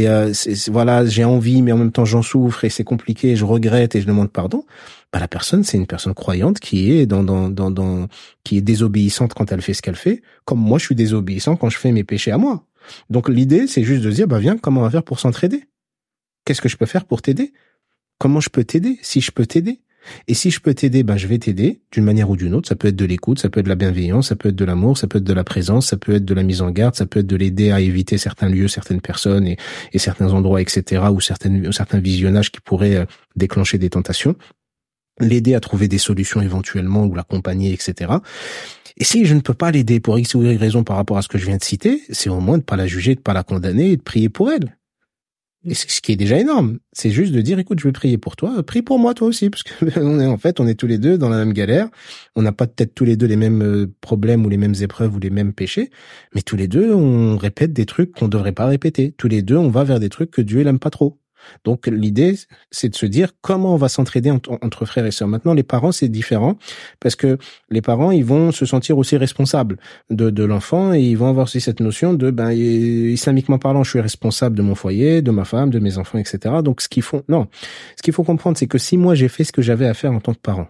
Speaker 1: voilà, j'ai envie, mais en même temps, j'en souffre et c'est compliqué, je regrette et je demande pardon. Bah, la personne, c'est une personne croyante qui est qui est désobéissante quand elle fait ce qu'elle fait, comme moi, je suis désobéissant quand je fais mes péchés à moi. Donc l'idée, c'est juste de se dire, bah viens, comment on va faire pour s'entraider? Qu'est-ce que je peux faire pour t'aider? Comment je peux t'aider? Si je peux t'aider. Et si je peux t'aider, ben je vais t'aider d'une manière ou d'une autre. Ça peut être de l'écoute, ça peut être de la bienveillance, ça peut être de l'amour, ça peut être de la présence, ça peut être de la mise en garde, ça peut être de l'aider à éviter certains lieux, certaines personnes et certains endroits, etc. ou certains visionnages qui pourraient déclencher des tentations. L'aider à trouver des solutions éventuellement ou l'accompagner, etc. Et si je ne peux pas l'aider pour X ou Y raison par rapport à ce que je viens de citer, c'est au moins de pas la juger, de pas la condamner et de prier pour elle. Et c'est ce qui est déjà énorme. C'est juste de dire, écoute, je vais prier pour toi, prie pour moi toi aussi, parce que on est tous les deux dans la même galère. On n'a pas peut-être tous les deux les mêmes problèmes ou les mêmes épreuves ou les mêmes péchés, mais tous les deux, on répète des trucs qu'on devrait pas répéter. Tous les deux, on va vers des trucs que Dieu n'aime pas trop. Donc l'idée, c'est de se dire comment on va s'entraider entre frères et sœurs. Maintenant, les parents, c'est différent parce que les parents, ils vont se sentir aussi responsables de l'enfant et ils vont avoir aussi cette notion de, islamiquement parlant, je suis responsable de mon foyer, de ma femme, de mes enfants, etc. Donc ce qu'il faut comprendre, c'est que si moi j'ai fait ce que j'avais à faire en tant que parent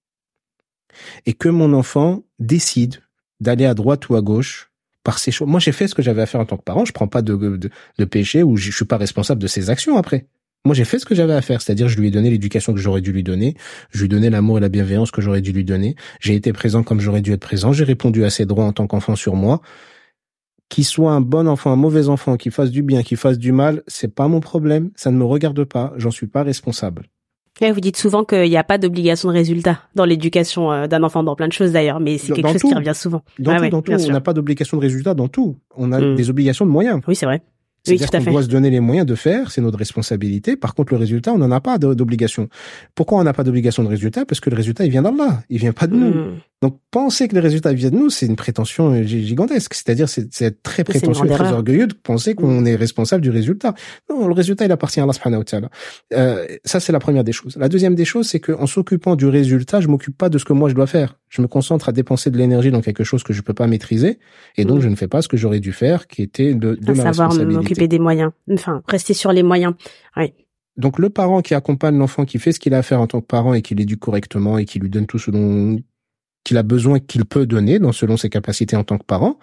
Speaker 1: et que mon enfant décide d'aller à droite ou à gauche, par ses choix. Moi, j'ai fait ce que j'avais à faire en tant que parent. Je prends pas de péché ou je suis pas responsable de ses actions après. Moi, j'ai fait ce que j'avais à faire. C'est-à-dire, je lui ai donné l'éducation que j'aurais dû lui donner. Je lui ai donné l'amour et la bienveillance que j'aurais dû lui donner. J'ai été présent comme j'aurais dû être présent. J'ai répondu à ses droits en tant qu'enfant sur moi. Qu'il soit un bon enfant, un mauvais enfant, qu'il fasse du bien, qu'il fasse du mal, c'est pas mon problème. Ça ne me regarde pas. J'en suis pas responsable.
Speaker 2: Vous dites souvent qu'il n'y a pas d'obligation de résultat dans l'éducation d'un enfant, dans plein de choses d'ailleurs, mais c'est quelque chose qui revient souvent.
Speaker 1: Dans tout. On n'a pas d'obligation de résultat dans tout. On a des obligations de moyens.
Speaker 2: Oui, c'est vrai.
Speaker 1: C'est-à-dire qu'on doit se donner les moyens de faire, c'est notre responsabilité. Par contre, le résultat, on n'en a pas d'obligation. Pourquoi on n'a pas d'obligation de résultat? Parce que le résultat, il vient d'Allah, il vient pas de nous. Donc, penser que le résultat vient de nous, c'est une prétention gigantesque. C'est-à-dire, c'est être très prétentieux, très orgueilleux de penser qu'on est responsable du résultat. Non, le résultat, il appartient à Allah subhanahu wa ta'ala. Ça, c'est la première des choses. La deuxième des choses, c'est qu'en s'occupant du résultat, je m'occupe pas de ce que moi je dois faire. Je me concentre à dépenser de l'énergie dans quelque chose que je peux pas maîtriser, et donc je ne fais pas ce que j'aurais dû faire, qui était de ma responsabilité.
Speaker 2: M'occuper des moyens. Enfin, rester sur les moyens. Oui.
Speaker 1: Donc, le parent qui accompagne l'enfant, qui fait ce qu'il a à faire en tant que parent et qui l'éduque correctement et qui lui donne tout ce dont qu'il a besoin, qu'il peut donner, selon ses capacités en tant que parent,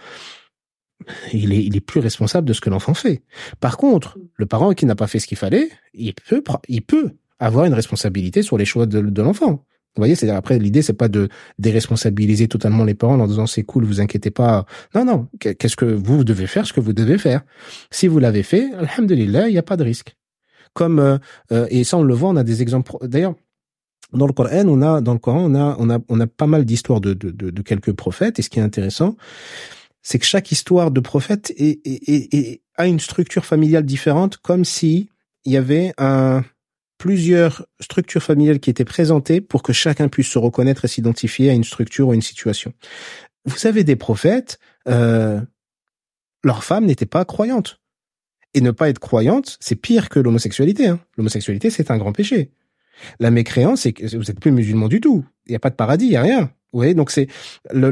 Speaker 1: il est plus responsable de ce que l'enfant fait. Par contre, le parent qui n'a pas fait ce qu'il fallait, il peut avoir une responsabilité sur les choix de l'enfant. Vous voyez, c'est-à-dire après, l'idée, c'est pas de déresponsabiliser totalement les parents en disant c'est cool, vous inquiétez pas. Non. Qu'est-ce que vous devez faire? Ce que vous devez faire. Si vous l'avez fait, alhamdulillah, il n'y a pas de risque. Comme, et ça, on le voit, on a des exemples. D'ailleurs, dans le Coran, on a pas mal d'histoires de quelques prophètes. Et ce qui est intéressant, c'est que chaque histoire de prophète a une structure familiale différente, comme si il y avait plusieurs structures familiales qui étaient présentées pour que chacun puisse se reconnaître et s'identifier à une structure ou à une situation. Vous avez des prophètes, leurs femmes n'étaient pas croyantes. Et ne pas être croyante, c'est pire que l'homosexualité. L'homosexualité, c'est un grand péché. La mécréance, c'est que vous n'êtes plus musulman du tout. Il n'y a pas de paradis, il n'y a rien. Vous voyez, donc c'est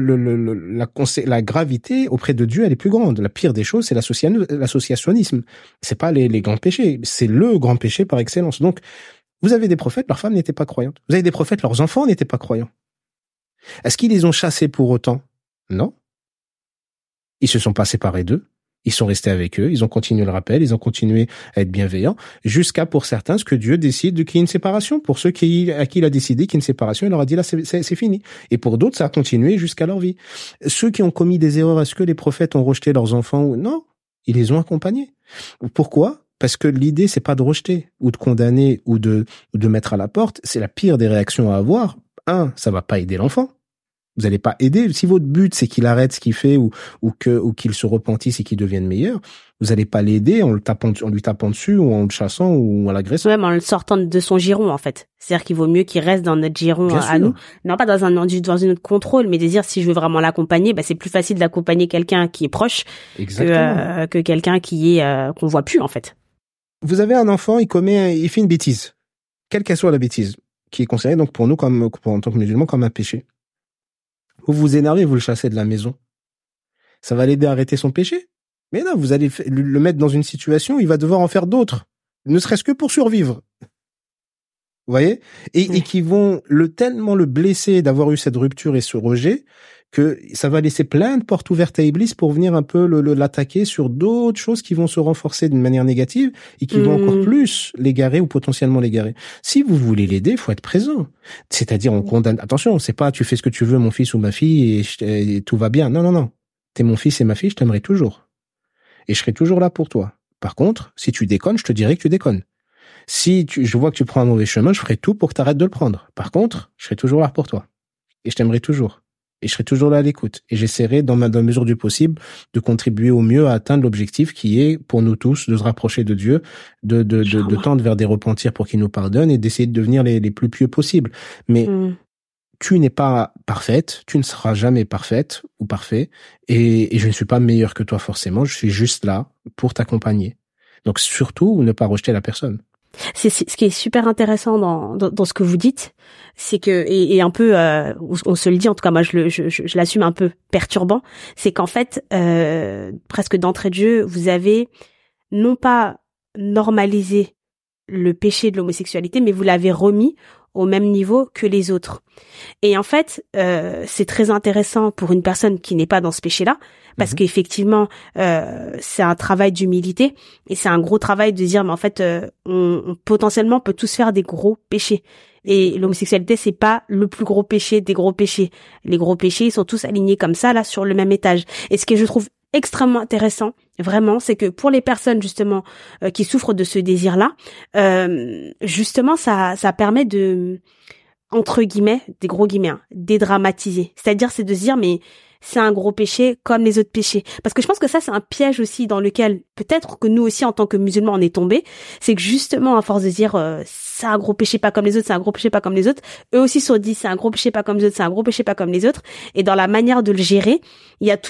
Speaker 1: la gravité auprès de Dieu, elle est plus grande. La pire des choses, c'est l'associationnisme. C'est pas les grands péchés, c'est le grand péché par excellence. Donc, vous avez des prophètes, leurs femmes n'étaient pas croyantes. Vous avez des prophètes, leurs enfants n'étaient pas croyants. Est-ce qu'ils les ont chassés pour autant? Non. Ils se sont pas séparés d'eux. Ils sont restés avec eux, ils ont continué le rappel, ils ont continué à être bienveillants, jusqu'à, pour certains, ce que Dieu décide qu'il y ait une séparation. Pour ceux à qui il a décidé qu'il y ait une séparation, il leur a dit là, c'est fini. Et pour d'autres, ça a continué jusqu'à leur vie. Ceux qui ont commis des erreurs, est-ce que les prophètes ont rejeté leurs enfants? Non, ils les ont accompagnés. Pourquoi? Parce que l'idée, c'est pas de rejeter, ou de condamner, ou de mettre à la porte. C'est la pire des réactions à avoir. Ça va pas aider l'enfant. Vous n'allez pas aider. Si votre but, c'est qu'il arrête ce qu'il fait ou qu'il se repentisse et qu'il devienne meilleur, vous n'allez pas l'aider en lui tapant dessus ou en le chassant ou en l'agressant.
Speaker 2: Ouais, mais en le sortant de son giron, en fait. C'est-à-dire qu'il vaut mieux qu'il reste dans notre giron à nous. Non pas dans une autre contrôle, mais de dire si je veux vraiment l'accompagner, c'est plus facile d'accompagner quelqu'un qui est proche que quelqu'un qui est, qu'on voit plus, en fait.
Speaker 1: Vous avez un enfant, il fait une bêtise. Quelle qu'elle soit la bêtise, qui est considérée donc pour nous en tant que musulmans comme un péché. Vous vous énervez, vous le chassez de la maison. Ça va l'aider à arrêter son péché? Mais non, vous allez le mettre dans une situation où il va devoir en faire d'autres. Ne serait-ce que pour survivre. Vous voyez? Et qui vont tellement le blesser d'avoir eu cette rupture et ce rejet, que ça va laisser plein de portes ouvertes à Iblis pour venir un peu l'attaquer sur d'autres choses qui vont se renforcer d'une manière négative et qui vont encore plus l'égarer ou potentiellement l'égarer. Si vous voulez l'aider, il faut être présent. C'est-à-dire, on condamne. Attention, c'est pas tu fais ce que tu veux, mon fils ou ma fille, et tout va bien. Non. T'es mon fils et ma fille, je t'aimerai toujours. Et je serai toujours là pour toi. Par contre, si tu déconnes, je te dirai que tu déconnes. Si je vois que tu prends un mauvais chemin, je ferai tout pour que tu arrêtes de le prendre. Par contre, je serai toujours là pour toi. Et je t'aimerai toujours. Et je serai toujours là à l'écoute. Et j'essaierai, dans la mesure du possible, de contribuer au mieux à atteindre l'objectif qui est, pour nous tous, de se rapprocher de Dieu, de tendre vers des repentirs pour qu'il nous pardonne et d'essayer de devenir les plus pieux possibles. Mais tu n'es pas parfaite, tu ne seras jamais parfaite ou parfait, et je ne suis pas meilleur que toi forcément, je suis juste là pour t'accompagner. Donc surtout, ne pas rejeter la personne.
Speaker 2: C'est ce qui est super intéressant dans ce que vous dites, c'est que et un peu on se le dit, en tout cas moi je l'assume, un peu perturbant, c'est qu'en fait presque d'entrée de jeu, vous avez non pas normalisé le péché de l'homosexualité, mais vous l'avez remis au même niveau que les autres. Et en fait, c'est très intéressant pour une personne qui n'est pas dans ce péché-là, parce qu'effectivement, c'est un travail d'humilité et c'est un gros travail de dire, mais en fait, on potentiellement peut tous faire des gros péchés. Et l'homosexualité, c'est pas le plus gros péché des gros péchés. Les gros péchés, ils sont tous alignés comme ça, là, sur le même étage. Et ce que je trouve extrêmement intéressant, vraiment, c'est que pour les personnes justement qui souffrent de ce désir-là, justement, ça permet de, entre guillemets, des gros guillemets, dédramatiser. C'est-à-dire, c'est de se dire, mais c'est un gros péché comme les autres péchés. Parce que je pense que ça, c'est un piège aussi dans lequel peut-être que nous aussi, en tant que musulmans, on est tombés. C'est que justement, à force de dire c'est un gros péché pas comme les autres, c'est un gros péché pas comme les autres, eux aussi se disent c'est un gros péché pas comme les autres, c'est un gros péché pas comme les autres. Et dans la manière de le gérer, il y a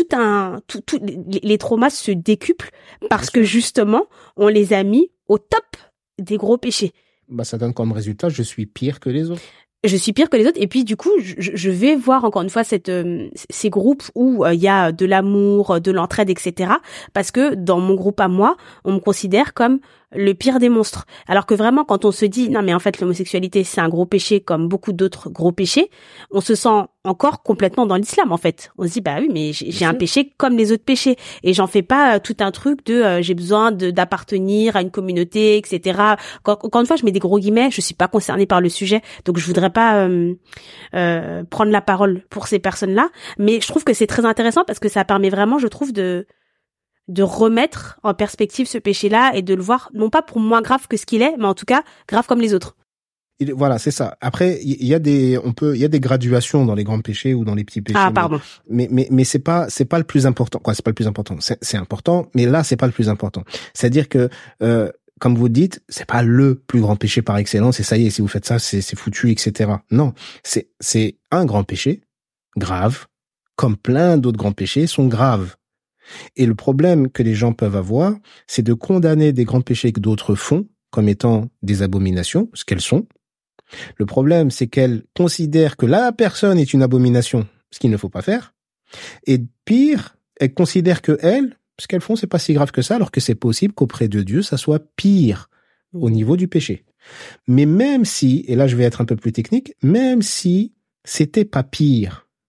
Speaker 2: les traumas se décuplent parce que justement, on les a mis au top des gros péchés.
Speaker 1: Ça donne comme résultat, je suis pire que les autres.
Speaker 2: Je suis pire que les autres, et puis du coup je vais voir encore une fois ces groupes où il y a de l'amour, de l'entraide, etc. Parce que dans mon groupe à moi, on me considère comme le pire des monstres. Alors que vraiment, quand on se dit non mais en fait l'homosexualité c'est un gros péché comme beaucoup d'autres gros péchés, on se sent encore complètement dans l'islam en fait. On se dit bah oui mais j'ai un péché comme les autres péchés et j'en fais pas tout un truc de j'ai besoin d'appartenir à une communauté, etc. Encore une fois, je mets des gros guillemets, je suis pas concernée par le sujet, donc je voudrais pas prendre la parole pour ces personnes-là, mais je trouve que c'est très intéressant parce que ça permet vraiment, je trouve, de remettre en perspective ce péché-là et de le voir, non pas pour moins grave que ce qu'il est, mais en tout cas, grave comme les autres.
Speaker 1: Voilà, c'est ça. Après, il y a des graduations dans les grands péchés ou dans les petits péchés.
Speaker 2: Ah, pardon.
Speaker 1: Mais c'est pas le plus important. Quoi, c'est pas le plus important. C'est important, mais là, c'est pas le plus important. C'est-à-dire que, comme vous dites, c'est pas le plus grand péché par excellence et ça y est, si vous faites ça, c'est foutu, etc. Non. C'est un grand péché, grave, comme plein d'autres grands péchés sont graves. Et le problème que les gens peuvent avoir, c'est de condamner des grands péchés que d'autres font comme étant des abominations, ce qu'elles sont. Le problème, c'est qu'elles considèrent que la personne est une abomination, ce qu'il ne faut pas faire. Et pire, elles considèrent que ce qu'elles font, c'est pas si grave que ça, alors que c'est possible qu'auprès de Dieu, ça soit pire au niveau du péché. Mais même si, et là je vais être un peu plus technique, même si c'était pas pire,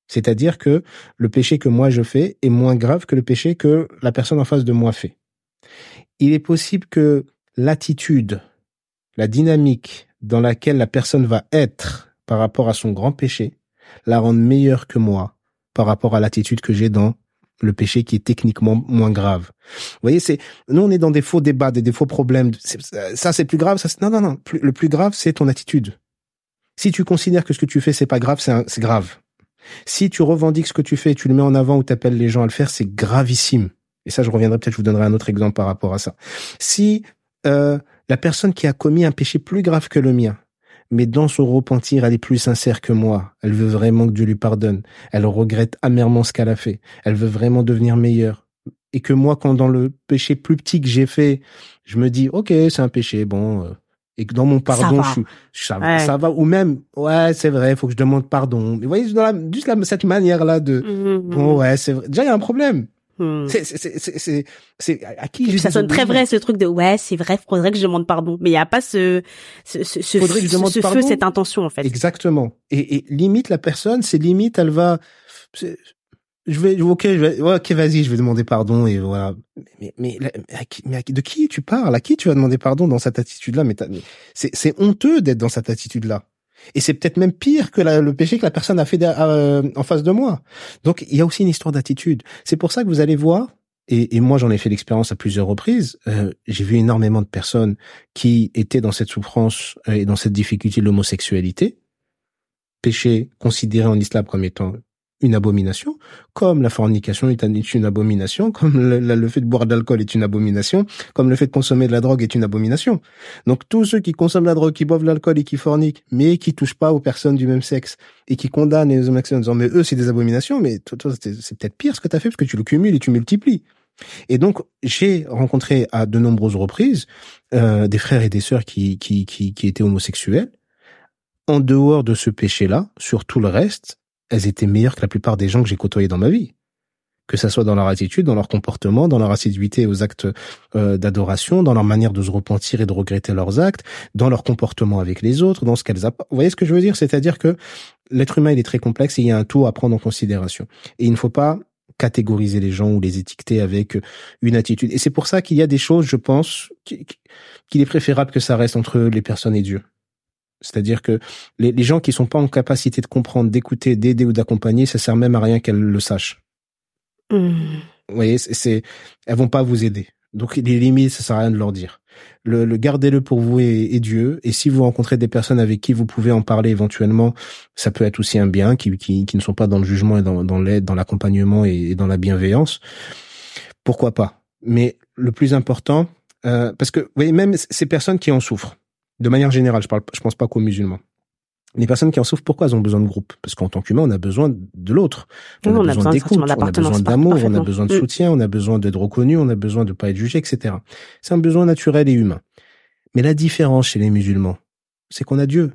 Speaker 1: C'est-à-dire que le péché que moi je fais est moins grave que le péché que la personne en face de moi fait. Il est possible que l'attitude, la dynamique dans laquelle la personne va être par rapport à son grand péché, la rende meilleure que moi par rapport à l'attitude que j'ai dans le péché qui est techniquement moins grave. Vous voyez, nous on est dans des faux débats, des faux problèmes. Ça c'est plus grave, non. Le plus grave c'est ton attitude. Si tu considères que ce que tu fais c'est pas grave, c'est grave. Si tu revendiques ce que tu fais, tu le mets en avant ou t'appelles les gens à le faire, c'est gravissime. Et ça, je reviendrai peut-être, je vous donnerai un autre exemple par rapport à ça. Si la personne qui a commis un péché plus grave que le mien, mais dans son repentir, elle est plus sincère que moi, elle veut vraiment que Dieu lui pardonne, elle regrette amèrement ce qu'elle a fait, elle veut vraiment devenir meilleure, et que moi, quand dans le péché plus petit que j'ai fait, je me dis, ok, c'est un péché, bon... et que dans mon pardon, ça va, ou même, ouais, c'est vrai, faut que je demande pardon. Mais vous voyez, cette manière-là de, bon, ouais, c'est vrai. Déjà, il y a un problème. C'est, à qui
Speaker 2: ça sonne très vrai, ce truc de, ouais, c'est vrai, faudrait que je demande pardon. Mais il n'y a pas feu, cette intention, en fait.
Speaker 1: Exactement. Et limite, la personne, c'est limite, elle va, ok, vas-y, je vais demander pardon et voilà. Mais de qui tu parles? À qui tu vas demander pardon dans cette attitude-là? C'est honteux d'être dans cette attitude-là. Et c'est peut-être même pire que le péché que la personne a fait en face de moi. Donc, il y a aussi une histoire d'attitude. C'est pour ça que vous allez voir, et moi j'en ai fait l'expérience à plusieurs reprises, j'ai vu énormément de personnes qui étaient dans cette souffrance et dans cette difficulté de l'homosexualité, péché considéré en islam comme étant une abomination, comme la fornication est une abomination, comme le fait de boire de l'alcool est une abomination, comme le fait de consommer de la drogue est une abomination. Donc tous ceux qui consomment la drogue, qui boivent de l'alcool et qui forniquent, mais qui touchent pas aux personnes du même sexe et qui condamnent les homosexuels en disant mais eux c'est des abominations, mais toi c'est peut-être pire ce que tu as fait parce que tu le cumules et tu multiplies. Et donc j'ai rencontré à de nombreuses reprises des frères et des sœurs qui étaient homosexuels. En dehors de ce péché-là, sur tout le reste, elles étaient meilleures que la plupart des gens que j'ai côtoyés dans ma vie. Que ça soit dans leur attitude, dans leur comportement, dans leur assiduité aux actes d'adoration, dans leur manière de se repentir et de regretter leurs actes, dans leur comportement avec les autres, dans ce qu'elles apportent. Vous voyez ce que je veux dire? C'est-à-dire que l'être humain, il est très complexe et il y a un tout à prendre en considération. Et il ne faut pas catégoriser les gens ou les étiqueter avec une attitude. Et c'est pour ça qu'il y a des choses, je pense, qu'il est préférable que ça reste entre les personnes et Dieu. C'est-à-dire que les gens qui sont pas en capacité de comprendre, d'écouter, d'aider ou d'accompagner, ça sert même à rien qu'elles le sachent. Vous voyez, elles vont pas vous aider. Donc les limites, ça sert à rien de leur dire. Le gardez-le pour vous et Dieu. Et si vous rencontrez des personnes avec qui vous pouvez en parler éventuellement, ça peut être aussi un bien, qui ne sont pas dans le jugement et dans l'aide, dans l'accompagnement et dans la bienveillance. Pourquoi pas? Mais le plus important, parce que vous voyez, même ces personnes qui en souffrent, de manière générale, je pense pas qu'aux musulmans. Les personnes qui en souffrent, pourquoi elles ont besoin de groupe? Parce qu'en tant qu'humain, on a besoin de l'autre. On a besoin d'écoute, on a besoin d'amour, on a besoin de soutien, on a besoin d'être reconnu, on a besoin de pas être jugé, etc. C'est un besoin naturel et humain. Mais la différence chez les musulmans, c'est qu'on a Dieu.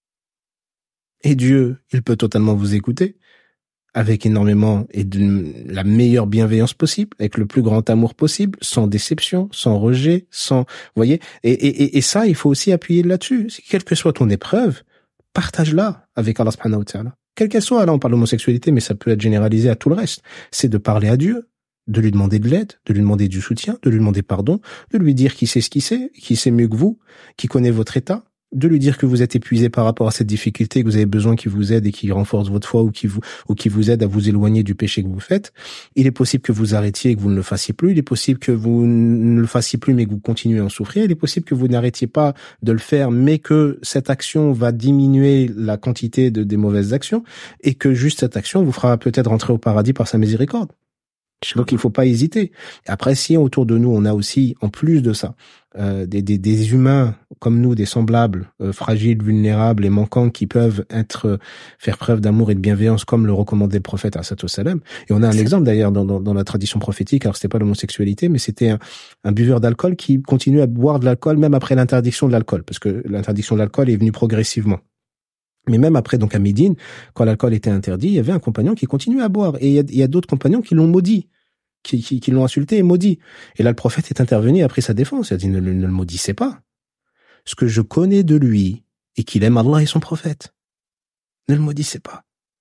Speaker 1: Et Dieu, il peut totalement vous écouter, avec énormément et de la meilleure bienveillance possible, avec le plus grand amour possible, sans déception, sans rejet, vous voyez, et ça, il faut aussi appuyer là-dessus. Quelle que soit ton épreuve, partage-la avec Allah subhanahu wa ta'ala. Quelle qu'elle soit, là on parle d'homosexualité, mais ça peut être généralisé à tout le reste. C'est de parler à Dieu, de lui demander de l'aide, de lui demander du soutien, de lui demander pardon, de lui dire qu'il sait ce qu'il sait, qu'il sait mieux que vous, qu'il connaît votre état, de lui dire que vous êtes épuisé par rapport à cette difficulté, que vous avez besoin qu'il vous aide et qu'il renforce votre foi ou qu'il vous aide à vous éloigner du péché que vous faites. Il est possible que vous arrêtiez et que vous ne le fassiez plus. Il est possible que vous ne le fassiez plus mais que vous continuez à en souffrir. Il est possible que vous n'arrêtiez pas de le faire mais que cette action va diminuer la quantité des mauvaises actions et que juste cette action vous fera peut-être rentrer au paradis par sa miséricorde. Donc il faut pas hésiter. Après, si autour de nous on a aussi, en plus de ça, des humains comme nous, des semblables, fragiles, vulnérables et manquants qui peuvent faire preuve d'amour et de bienveillance comme le recommandait le prophète sallallahu alayhi wa sallam. Et on a un exemple d'ailleurs dans la tradition prophétique. Alors c'était pas l'homosexualité, mais c'était un buveur d'alcool qui continue à boire de l'alcool même après l'interdiction de l'alcool, parce que l'interdiction de l'alcool est venue progressivement. Mais même après, donc à Médine, quand l'alcool était interdit, il y avait un compagnon qui continuait à boire. Et il y a d'autres compagnons qui l'ont maudit, qui l'ont insulté et maudit. Et là, le prophète est intervenu et a pris sa défense. Il a dit, ne le maudissez pas. Ce que je connais de lui est qu'il aime Allah et son prophète. Ne le maudissez pas.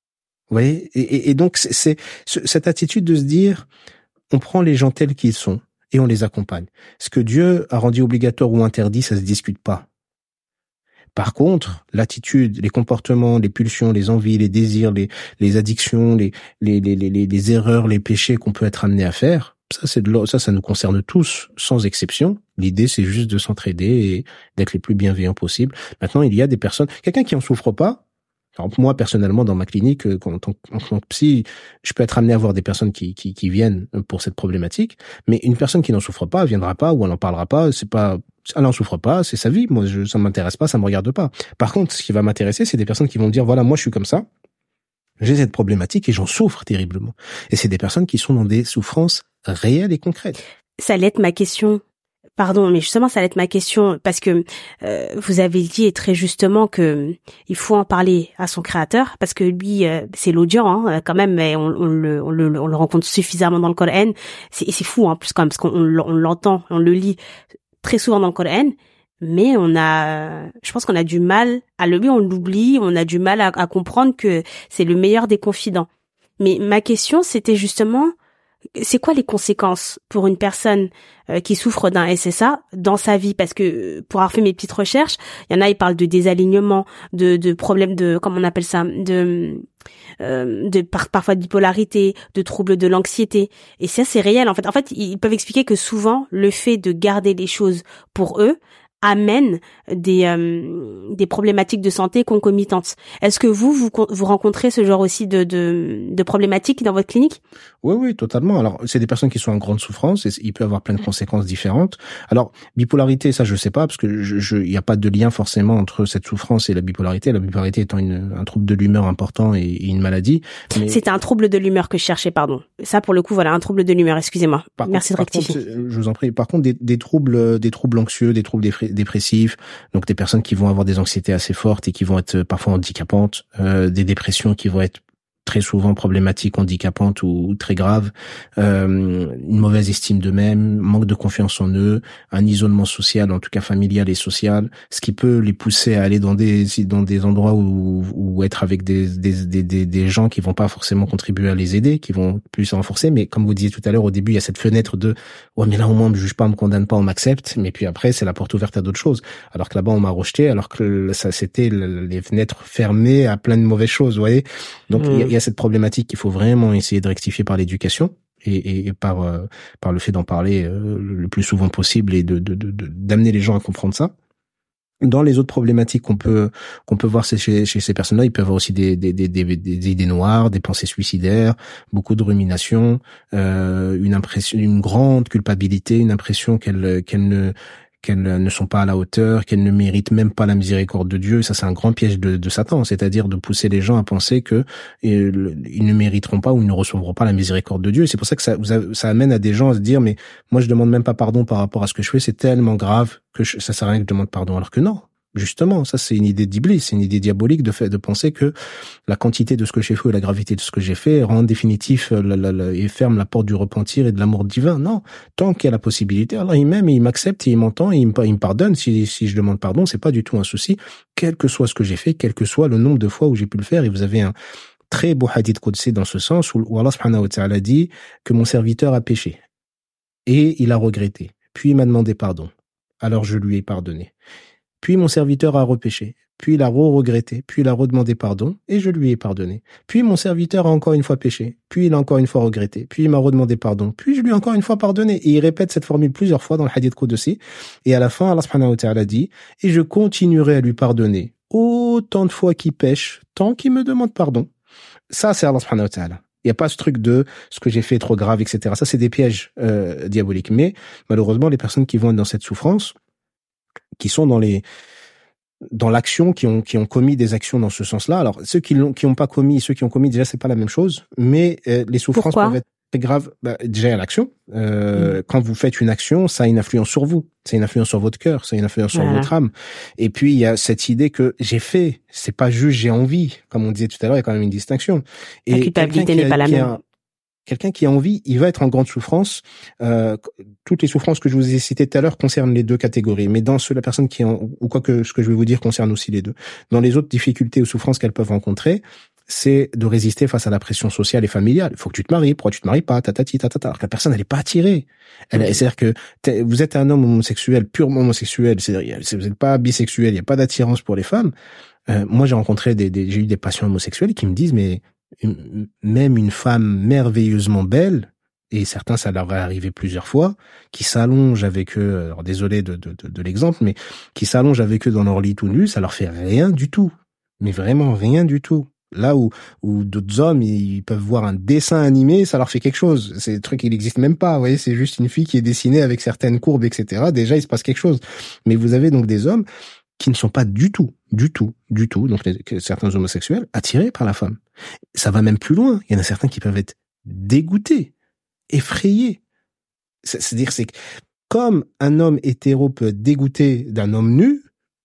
Speaker 1: Vous voyez, et donc c'est cette attitude de se dire, on prend les gens tels qu'ils sont et on les accompagne. Ce que Dieu a rendu obligatoire ou interdit, ça se discute pas. Par contre, l'attitude, les comportements, les pulsions, les envies, les désirs, les addictions, les erreurs, les péchés qu'on peut être amené à faire, ça nous concerne tous, sans exception. L'idée, c'est juste de s'entraider et d'être les plus bienveillants possible. Maintenant, il y a des personnes, quelqu'un qui en souffre pas. Alors, moi, personnellement, dans ma clinique, en tant que psy, je peux être amené à voir des personnes qui viennent pour cette problématique, mais une personne qui n'en souffre pas, viendra pas ou elle n'en parlera pas, elle n'en souffre pas, c'est sa vie. Moi, ça m'intéresse pas, ça me regarde pas. Par contre, ce qui va m'intéresser, c'est des personnes qui vont me dire, voilà, moi, je suis comme ça, j'ai cette problématique et j'en souffre terriblement. Et c'est des personnes qui sont dans des souffrances réelles et concrètes.
Speaker 2: Ça allait être ma question. Pardon, mais justement, ça allait être ma question parce que vous avez dit et très justement que il faut en parler à son créateur parce que lui, c'est l'audience quand même, mais on le rencontre suffisamment dans le Coran. C'est fou, plus quand même, parce qu'on l'entend, on le lit très souvent dans le Coran, mais je pense qu'on a du mal à le lire, on l'oublie, on a du mal à comprendre que c'est le meilleur des confidents. Mais ma question, c'était justement, c'est quoi les conséquences pour une personne qui souffre d'un SSA dans sa vie? Parce que pour avoir fait mes petites recherches, il y en a, ils parlent de désalignement, de problèmes de, comment on appelle ça, parfois de bipolarité, de troubles de l'anxiété. Et ça, c'est réel. En fait, ils peuvent expliquer que souvent, le fait de garder les choses pour eux amène des problématiques de santé concomitantes. Est-ce que vous rencontrez ce genre aussi de problématiques dans votre clinique?
Speaker 1: Oui, totalement. Alors, c'est des personnes qui sont en grande souffrance et il peut avoir plein de conséquences différentes. Alors, bipolarité, ça, je sais pas, parce que il y a pas de lien forcément entre cette souffrance et la bipolarité. La bipolarité étant un trouble de l'humeur important et une maladie. Mais...
Speaker 2: C'était un trouble de l'humeur que je cherchais, pardon. Ça, pour le coup, voilà, un trouble de l'humeur, excusez-moi. Merci de rectifier.
Speaker 1: Je vous en prie. Par contre, des troubles anxieux, des troubles dépressifs, donc des personnes qui vont avoir des anxiétés assez fortes et qui vont être parfois handicapantes, des dépressions qui vont être très souvent problématiques, handicapantes ou très graves, une mauvaise estime d'eux-mêmes, manque de confiance en eux, un isolement social, en tout cas familial et social, ce qui peut les pousser à aller dans des endroits où être avec des gens qui vont pas forcément contribuer à les aider, qui vont plus renforcer. Mais comme vous disiez tout à l'heure, au début, il y a cette fenêtre de ouais, mais là au moins on me juge pas, on me condamne pas, on m'accepte. Mais puis après, c'est la porte ouverte à d'autres choses. Alors que là-bas, on m'a rejeté, alors que ça c'était les fenêtres fermées à plein de mauvaises choses, vous voyez. Donc il y a cette problématique qu'il faut vraiment essayer de rectifier par l'éducation et par le fait d'en parler le plus souvent possible et d'amener les gens à comprendre ça. Dans les autres problématiques qu'on peut voir chez ces personnes-là, ils peuvent avoir aussi des idées noires, des pensées suicidaires, beaucoup de rumination, une grande culpabilité, une impression qu'elles ne sont pas à la hauteur, qu'elles ne méritent même pas la miséricorde de Dieu. Ça, c'est un grand piège de Satan, c'est-à-dire de pousser les gens à penser que ils ne mériteront pas ou ils ne recevront pas la miséricorde de Dieu. Et c'est pour ça que ça amène à des gens à se dire, mais moi, je demande même pas pardon par rapport à ce que je fais, c'est tellement grave que ça sert à rien que je demande pardon. Alors que non. Justement, ça c'est une idée d'Iblis, c'est une idée diabolique de penser que la quantité de ce que j'ai fait ou la gravité de ce que j'ai fait rend définitif et ferme la porte du repentir et de l'amour divin. Non, tant qu'il y a la possibilité, Allah il m'aime et il m'accepte et il m'entend et il me pardonne. Si je demande pardon, c'est pas du tout un souci, quel que soit ce que j'ai fait, quel que soit le nombre de fois où j'ai pu le faire. Et vous avez un très beau hadith qudsi dans ce sens où Allah subhanahu wa ta'ala dit que mon serviteur a péché et il a regretté, puis il m'a demandé pardon, alors je lui ai pardonné. Puis mon serviteur a repéché, puis il a regretté, puis il a redemandé pardon, et je lui ai pardonné. Puis mon serviteur a encore une fois péché, puis il a encore une fois regretté, puis il m'a redemandé pardon, puis je lui ai encore une fois pardonné. Et il répète cette formule plusieurs fois dans le hadith qudsi. Et à la fin, Allah subhanahu wa ta'ala dit, et je continuerai à lui pardonner autant de fois qu'il pêche, tant qu'il me demande pardon. Ça, c'est Allah subhanahu wa ta'ala. Il n'y a pas ce truc de ce que j'ai fait est trop grave, etc. Ça, c'est des pièges diaboliques. Mais malheureusement, les personnes qui vont être dans cette souffrance, qui sont dans l'action, qui ont commis des actions dans ce sens-là. Alors, ceux qui ont pas commis, ceux qui ont commis, déjà, c'est pas la même chose. Mais les souffrances peuvent être très graves. Déjà, à l'action. Quand vous faites une action, ça a une influence sur vous. Ça a une influence sur votre cœur. Ça a une influence sur votre âme. Et puis, il y a cette idée que j'ai fait. C'est pas juste j'ai envie. Comme on disait tout à l'heure, il y a quand même une distinction. Et
Speaker 2: la culpabilité n'est pas la même.
Speaker 1: Quelqu'un qui a envie, il va être en grande souffrance. Toutes les souffrances que je vous ai citées tout à l'heure concernent les deux catégories. Mais dans la personne qui ou quoi que ce que je vais vous dire concerne aussi les deux. Dans les autres difficultés ou souffrances qu'elles peuvent rencontrer, c'est de résister face à la pression sociale et familiale. Il faut que tu te maries, pourquoi tu te maries pas, tatati, tatata, alors que la personne, elle est pas attirée. C'est-à-dire que vous êtes un homme homosexuel, purement homosexuel, c'est-à-dire vous n'êtes pas bisexuel, il n'y a pas d'attirance pour les femmes. Moi, j'ai rencontré j'ai eu des patients homosexuels qui me disent, mais même une femme merveilleusement belle, et certains, ça leur est arrivé plusieurs fois, qui s'allongent avec eux, alors désolé de l'exemple, mais qui s'allongent avec eux dans leur lit tout nu, ça leur fait rien du tout. Mais vraiment rien du tout. Là où d'autres hommes, ils peuvent voir un dessin animé, ça leur fait quelque chose. C'est des trucs qui n'existent même pas. Vous voyez, c'est juste une fille qui est dessinée avec certaines courbes, etc. Déjà, il se passe quelque chose. Mais vous avez donc des hommes qui ne sont pas du tout, donc certains homosexuels, attirés par la femme. Ça va même plus loin. Il y en a certains qui peuvent être dégoûtés, effrayés. C'est-à-dire, c'est comme un homme hétéro peut être dégoûté d'un homme nu,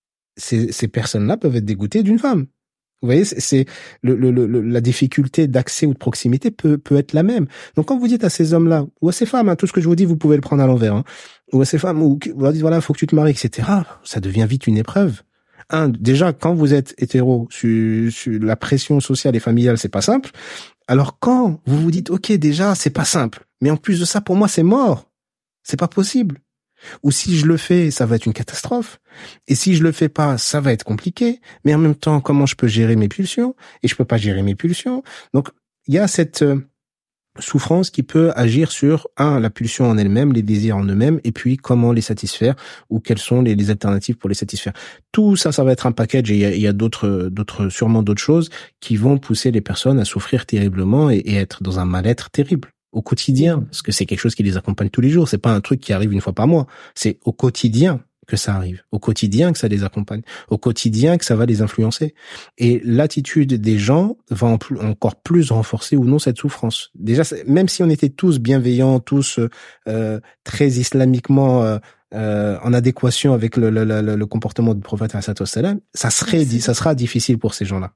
Speaker 1: ces personnes-là peuvent être dégoûtées d'une femme. Vous voyez, c'est la difficulté d'accès ou de proximité peut être la même. Donc quand vous dites à ces hommes-là ou à ces femmes, hein, tout ce que je vous dis, vous pouvez le prendre à l'envers, hein, ou à ces femmes où vous leur dites voilà, faut que tu te maries, etc. Ça devient vite une épreuve. Déjà quand vous êtes hétéro, sur la pression sociale et familiale, c'est pas simple. Alors quand vous vous dites ok, déjà c'est pas simple, mais en plus de ça, pour moi c'est mort, c'est pas possible. Ou si je le fais, ça va être une catastrophe. Et si je le fais pas, ça va être compliqué. Mais en même temps, comment je peux gérer mes pulsions? Et je peux pas gérer mes pulsions. Donc, il y a cette souffrance qui peut agir sur, la pulsion en elle-même, les désirs en eux-mêmes, et puis comment les satisfaire, ou quelles sont les alternatives pour les satisfaire. Tout ça, ça va être un package, et il y a sûrement d'autres choses qui vont pousser les personnes à souffrir terriblement et être dans un mal-être terrible. Au quotidien, parce que c'est quelque chose qui les accompagne tous les jours. C'est pas un truc qui arrive une fois par mois. C'est au quotidien que ça arrive. Au quotidien que ça les accompagne. Au quotidien que ça va les influencer. Et l'attitude des gens va encore plus renforcer ou non cette souffrance. Déjà, même si on était tous bienveillants, tous très islamiquement en adéquation avec le comportement du prophète sallallahu alayhi wa sallam, ça sera difficile pour ces gens-là.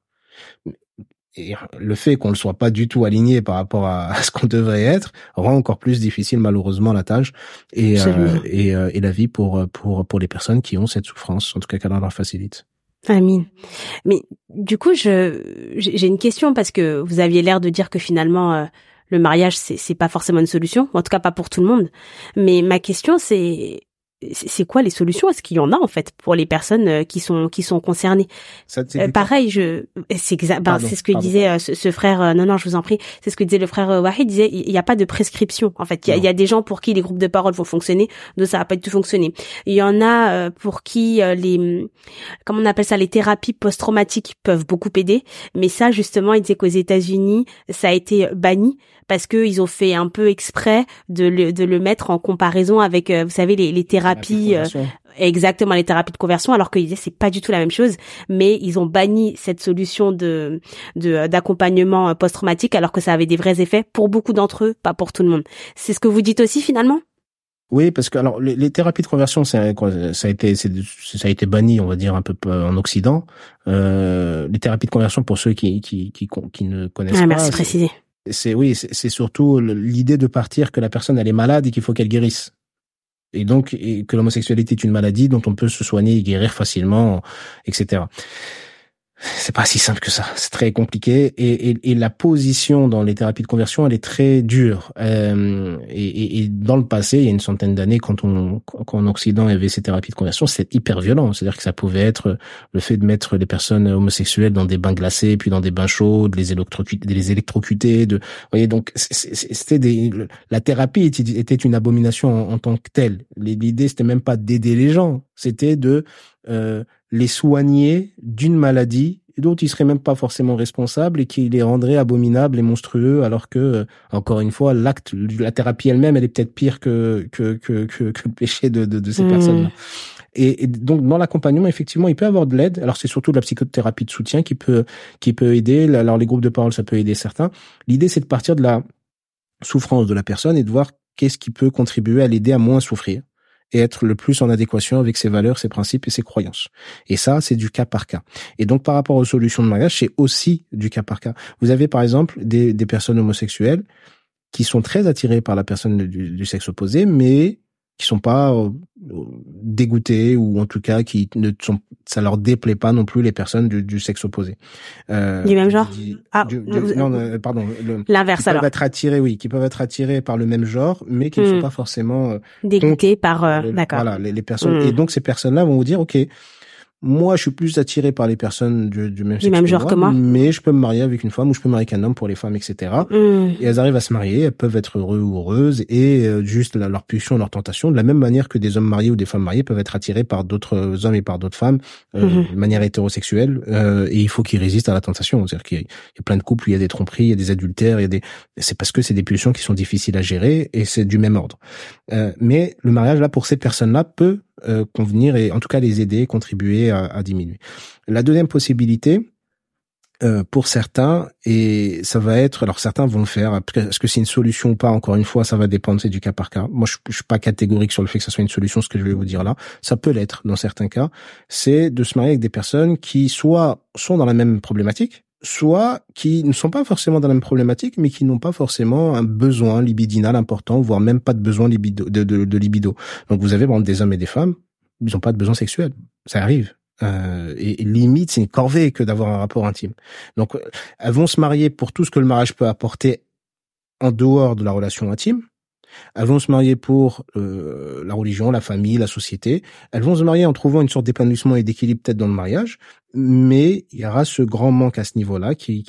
Speaker 1: Et le fait qu'on ne soit pas du tout aligné par rapport à ce qu'on devrait être rend encore plus difficile malheureusement la tâche et la vie pour les personnes qui ont cette souffrance, en tout cas qu'Allah leur facilite.
Speaker 2: Amin. Mais du coup, j'ai une question parce que vous aviez l'air de dire que finalement le mariage c'est pas forcément une solution, en tout cas pas pour tout le monde. Mais ma question c'est quoi les solutions? Est-ce qu'il y en a en fait pour les personnes qui sont concernées? Pareil, c'est ce que disait ce frère. Non, je vous en prie. C'est ce que disait le frère Wahid. Disait il n'y a pas de prescription. En fait, il y a des gens pour qui les groupes de parole vont fonctionner, d'autres ça va pas du tout fonctionner. Il y en a pour qui comment on appelle ça, les thérapies post-traumatiques peuvent beaucoup aider. Mais ça, justement, il disait qu'aux États-Unis, ça a été banni parce que ils ont fait un peu exprès de le mettre en comparaison avec, vous savez, les thérapies, exactement, les thérapies de conversion, alors qu'ils disaient c'est pas du tout la même chose, mais ils ont banni cette solution d'accompagnement post-traumatique alors que ça avait des vrais effets pour beaucoup d'entre eux, pas pour tout le monde. C'est ce que vous dites aussi finalement?
Speaker 1: Oui, parce que alors les thérapies de conversion, ça a été banni, on va dire un peu en Occident. Les thérapies de conversion, pour ceux qui ne connaissent pas.
Speaker 2: Merci de préciser.
Speaker 1: C'est surtout l'idée de partir que la personne elle est malade et qu'il faut qu'elle guérisse. Et donc que l'homosexualité est une maladie dont on peut se soigner et guérir facilement, etc. C'est pas si simple que ça. C'est très compliqué et la position dans les thérapies de conversion, elle est très dure. Et dans le passé, il y a une centaine d'années, quand en Occident il y avait ces thérapies de conversion, c'était hyper violent. C'est-à-dire que ça pouvait être le fait de mettre les personnes homosexuelles dans des bains glacés, puis dans des bains chauds, de les électrocuter. Vous voyez, donc la thérapie était une abomination en tant que telle. L'idée c'était même pas d'aider les gens, c'était de les soigner d'une maladie dont ils seraient même pas forcément responsables et qui les rendrait abominables et monstrueux, alors que encore une fois la thérapie elle-même elle est peut-être pire que le péché de ces personnes-là. Et donc dans l'accompagnement effectivement il peut y avoir de l'aide. Alors c'est surtout de la psychothérapie de soutien qui peut aider. Alors les groupes de parole ça peut aider certains. L'idée c'est de partir de la souffrance de la personne et de voir qu'est-ce qui peut contribuer à l'aider à moins souffrir et être le plus en adéquation avec ses valeurs, ses principes et ses croyances. Et ça, c'est du cas par cas. Et donc, par rapport aux solutions de mariage, c'est aussi du cas par cas. Vous avez, par exemple, des personnes homosexuelles qui sont très attirées par la personne du sexe opposé, mais qui sont pas dégoûtés ou en tout cas ça leur déplaît pas non plus les personnes du sexe opposé.
Speaker 2: Du même genre? L'inverse
Speaker 1: qui
Speaker 2: alors.
Speaker 1: Qui peuvent être attirés par le même genre, mais qui ne sont pas forcément
Speaker 2: dégoûtés par d'accord.
Speaker 1: Voilà, les personnes. Et donc ces personnes-là vont vous dire, ok, moi, je suis plus attiré par les personnes du même sexe
Speaker 2: genre que moi,
Speaker 1: mais je peux me marier avec une femme ou je peux me marier avec un homme pour les femmes, etc. Et elles arrivent à se marier, elles peuvent être heureux ou heureuses et juste leur pulsion, leur tentation, de la même manière que des hommes mariés ou des femmes mariées peuvent être attirés par d'autres hommes et par d'autres femmes de manière hétérosexuelle. Et il faut qu'ils résistent à la tentation. C'est-à-dire qu'il y a plein de couples où il y a des tromperies, il y a des adultères, c'est parce que c'est des pulsions qui sont difficiles à gérer et c'est du même ordre. Mais le mariage, là, pour ces personnes-là, peut convenir et en tout cas les aider, contribuer à diminuer. La deuxième possibilité, pour certains, et ça va être, alors certains vont le faire, est-ce que c'est une solution ou pas, encore une fois, ça va dépendre, c'est du cas par cas. Moi, je suis pas catégorique sur le fait que ça soit une solution, ce que je vais vous dire là. Ça peut l'être dans certains cas, c'est de se marier avec des personnes qui soit sont dans la même problématique, soit qui ne sont pas forcément dans la même problématique, mais qui n'ont pas forcément un besoin libidinal important, voire même pas de besoin de libido. Donc vous avez, par exemple, des hommes et des femmes, ils n'ont pas de besoin sexuel. Ça arrive. Et limite, c'est une corvée que d'avoir un rapport intime. Donc, elles vont se marier pour tout ce que le mariage peut apporter en dehors de la relation intime. Elles vont se marier pour la religion, la famille, la société. Elles vont se marier en trouvant une sorte d'épanouissement et d'équilibre peut-être dans le mariage, mais il y aura ce grand manque à ce niveau-là qui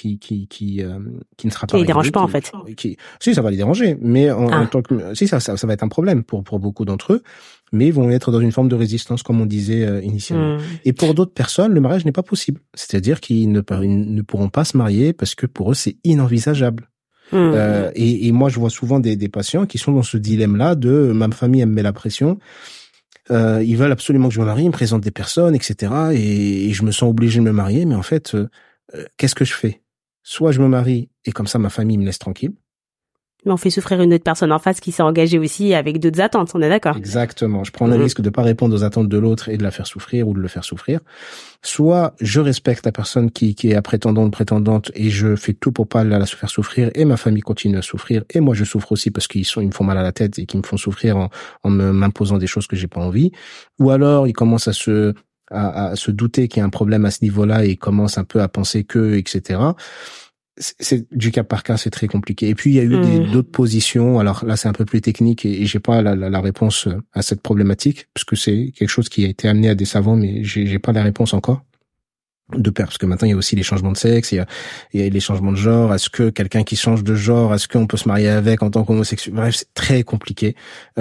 Speaker 1: ne sera pas.
Speaker 2: Qui les dérange pas en fait.
Speaker 1: Si, ça va les déranger, mais en tant que ça va être un problème pour beaucoup d'entre eux, mais ils vont être dans une forme de résistance comme on disait initialement. Et pour d'autres personnes, le mariage n'est pas possible, c'est-à-dire qu'ils ne pourront pas se marier parce que pour eux c'est inenvisageable. Et moi, je vois souvent des patients qui sont dans ce dilemme-là de ma famille, elle me met la pression. Ils veulent absolument que je me marie, ils me présentent des personnes, etc. Et je me sens obligé de me marier. Mais en fait, qu'est-ce que je fais? Soit je me marie et comme ça, ma famille me laisse tranquille.
Speaker 2: Mais on fait souffrir une autre personne en face qui s'est engagée aussi avec d'autres attentes, on est d'accord?
Speaker 1: Exactement. Je prends le risque de pas répondre aux attentes de l'autre et de la faire souffrir ou de le faire souffrir. Soit je respecte la personne qui est prétendante et je fais tout pour pas la faire souffrir et ma famille continue à souffrir et moi je souffre aussi parce ils me font mal à la tête et qu'ils me font souffrir en m'imposant des choses que j'ai pas envie. Ou alors ils commencent à se douter qu'il y a un problème à ce niveau-là et ils commencent un peu à penser que, etc. C'est du cas par cas, c'est très compliqué. Et puis il y a eu d'autres positions. Alors là, c'est un peu plus technique et j'ai pas la réponse à cette problématique parce que c'est quelque chose qui a été amené à des savants, mais j'ai pas la réponse encore. Parce que maintenant il y a aussi les changements de sexe, il y a les changements de genre. Est-ce que quelqu'un qui change de genre, est-ce qu'on peut se marier avec en tant qu'homosexuel? Bref, c'est très compliqué.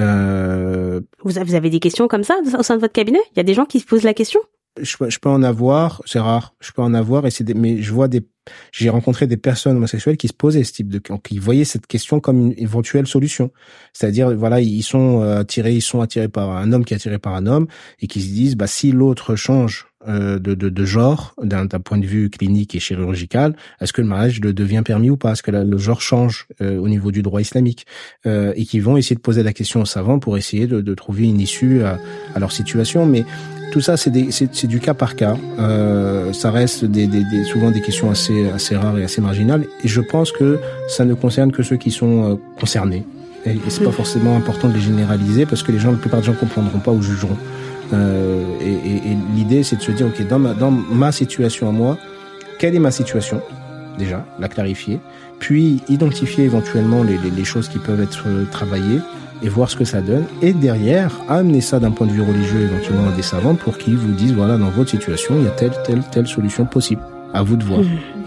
Speaker 2: Vous avez des questions comme ça au sein de votre cabinet? Il y a des gens qui se posent la question?
Speaker 1: Je peux en avoir, c'est rare. Je peux en avoir mais j'ai rencontré des personnes homosexuelles qui se posaient qui voyaient cette question comme une éventuelle solution. C'est-à-dire, voilà, ils sont attirés par un homme qui est attiré par un homme et qui se disent, si l'autre change de genre d'un point de vue clinique et chirurgical, est-ce que le mariage devient permis ou pas? Est-ce que le genre change au niveau du droit islamique? Et qui vont essayer de poser la question aux savants pour essayer de trouver une issue à leur situation. Mais tout ça, c'est du cas par cas. Ça reste souvent des questions assez rares et assez marginales. Et je pense que ça ne concerne que ceux qui sont concernés. Et c'est pas forcément important de les généraliser parce que la plupart des gens comprendront pas ou jugeront. Et l'idée, c'est de se dire, ok, dans ma situation à moi, quelle est ma situation? Déjà, la clarifier. Puis, identifier éventuellement les choses qui peuvent être travaillées et voir ce que ça donne. Et derrière, amener ça d'un point de vue religieux éventuellement à des savants pour qu'ils vous disent, voilà, dans votre situation, il y a telle solution possible. À vous de voir.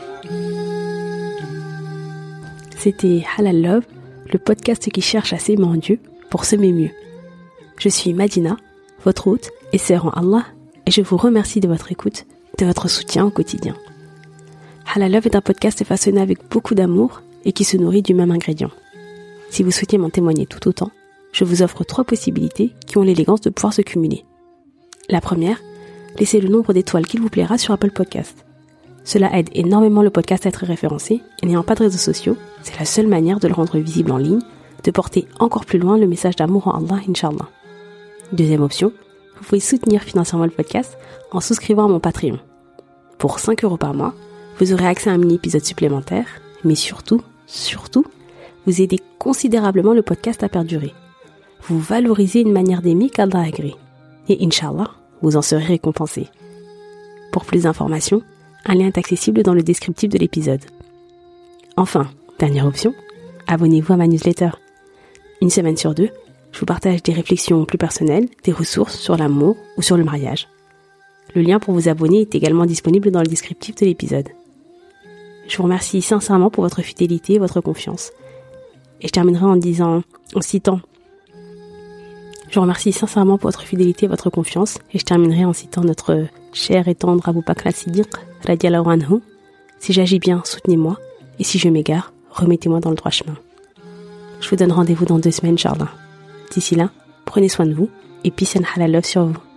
Speaker 2: C'était Halal Love, le podcast qui cherche à s'aimer en Dieu pour semer mieux. Je suis Madina, votre hôte et sœur en Allah, et je vous remercie de votre écoute, de votre soutien au quotidien. Halal Love est un podcast façonné avec beaucoup d'amour et qui se nourrit du même ingrédient. Si vous souhaitez m'en témoigner tout autant, je vous offre 3 possibilités qui ont l'élégance de pouvoir se cumuler. La première, laissez le nombre d'étoiles qu'il vous plaira sur Apple Podcast. Cela aide énormément le podcast à être référencé et n'ayant pas de réseaux sociaux, c'est la seule manière de le rendre visible en ligne, de porter encore plus loin le message d'amour en Allah, Inch'Allah. Deuxième option, vous pouvez soutenir financièrement le podcast en souscrivant à mon Patreon. Pour 5 € par mois, vous aurez accès à un mini-épisode supplémentaire, mais surtout, vous aidez considérablement le podcast à perdurer. vous valorisez une manière d'aimer qu'Allah agrée. Et Inch'Allah, vous en serez récompensé. Pour plus d'informations, un lien est accessible dans le descriptif de l'épisode. Enfin, dernière option, abonnez-vous à ma newsletter. Une semaine sur 2, je vous partage des réflexions plus personnelles, des ressources sur l'amour ou sur le mariage. Le lien pour vous abonner est également disponible dans le descriptif de l'épisode. Je vous remercie sincèrement pour votre fidélité et votre confiance. Et je terminerai en citant notre cher et tendre Abu Bakr as-Siddiq, radiyallahu anhu. Si j'agis bien, soutenez-moi. Et si je m'égare, remettez-moi dans le droit chemin. Je vous donne rendez-vous dans 2 semaines, Inch'Allah. D'ici là, prenez soin de vous et peace and halal love sur vous.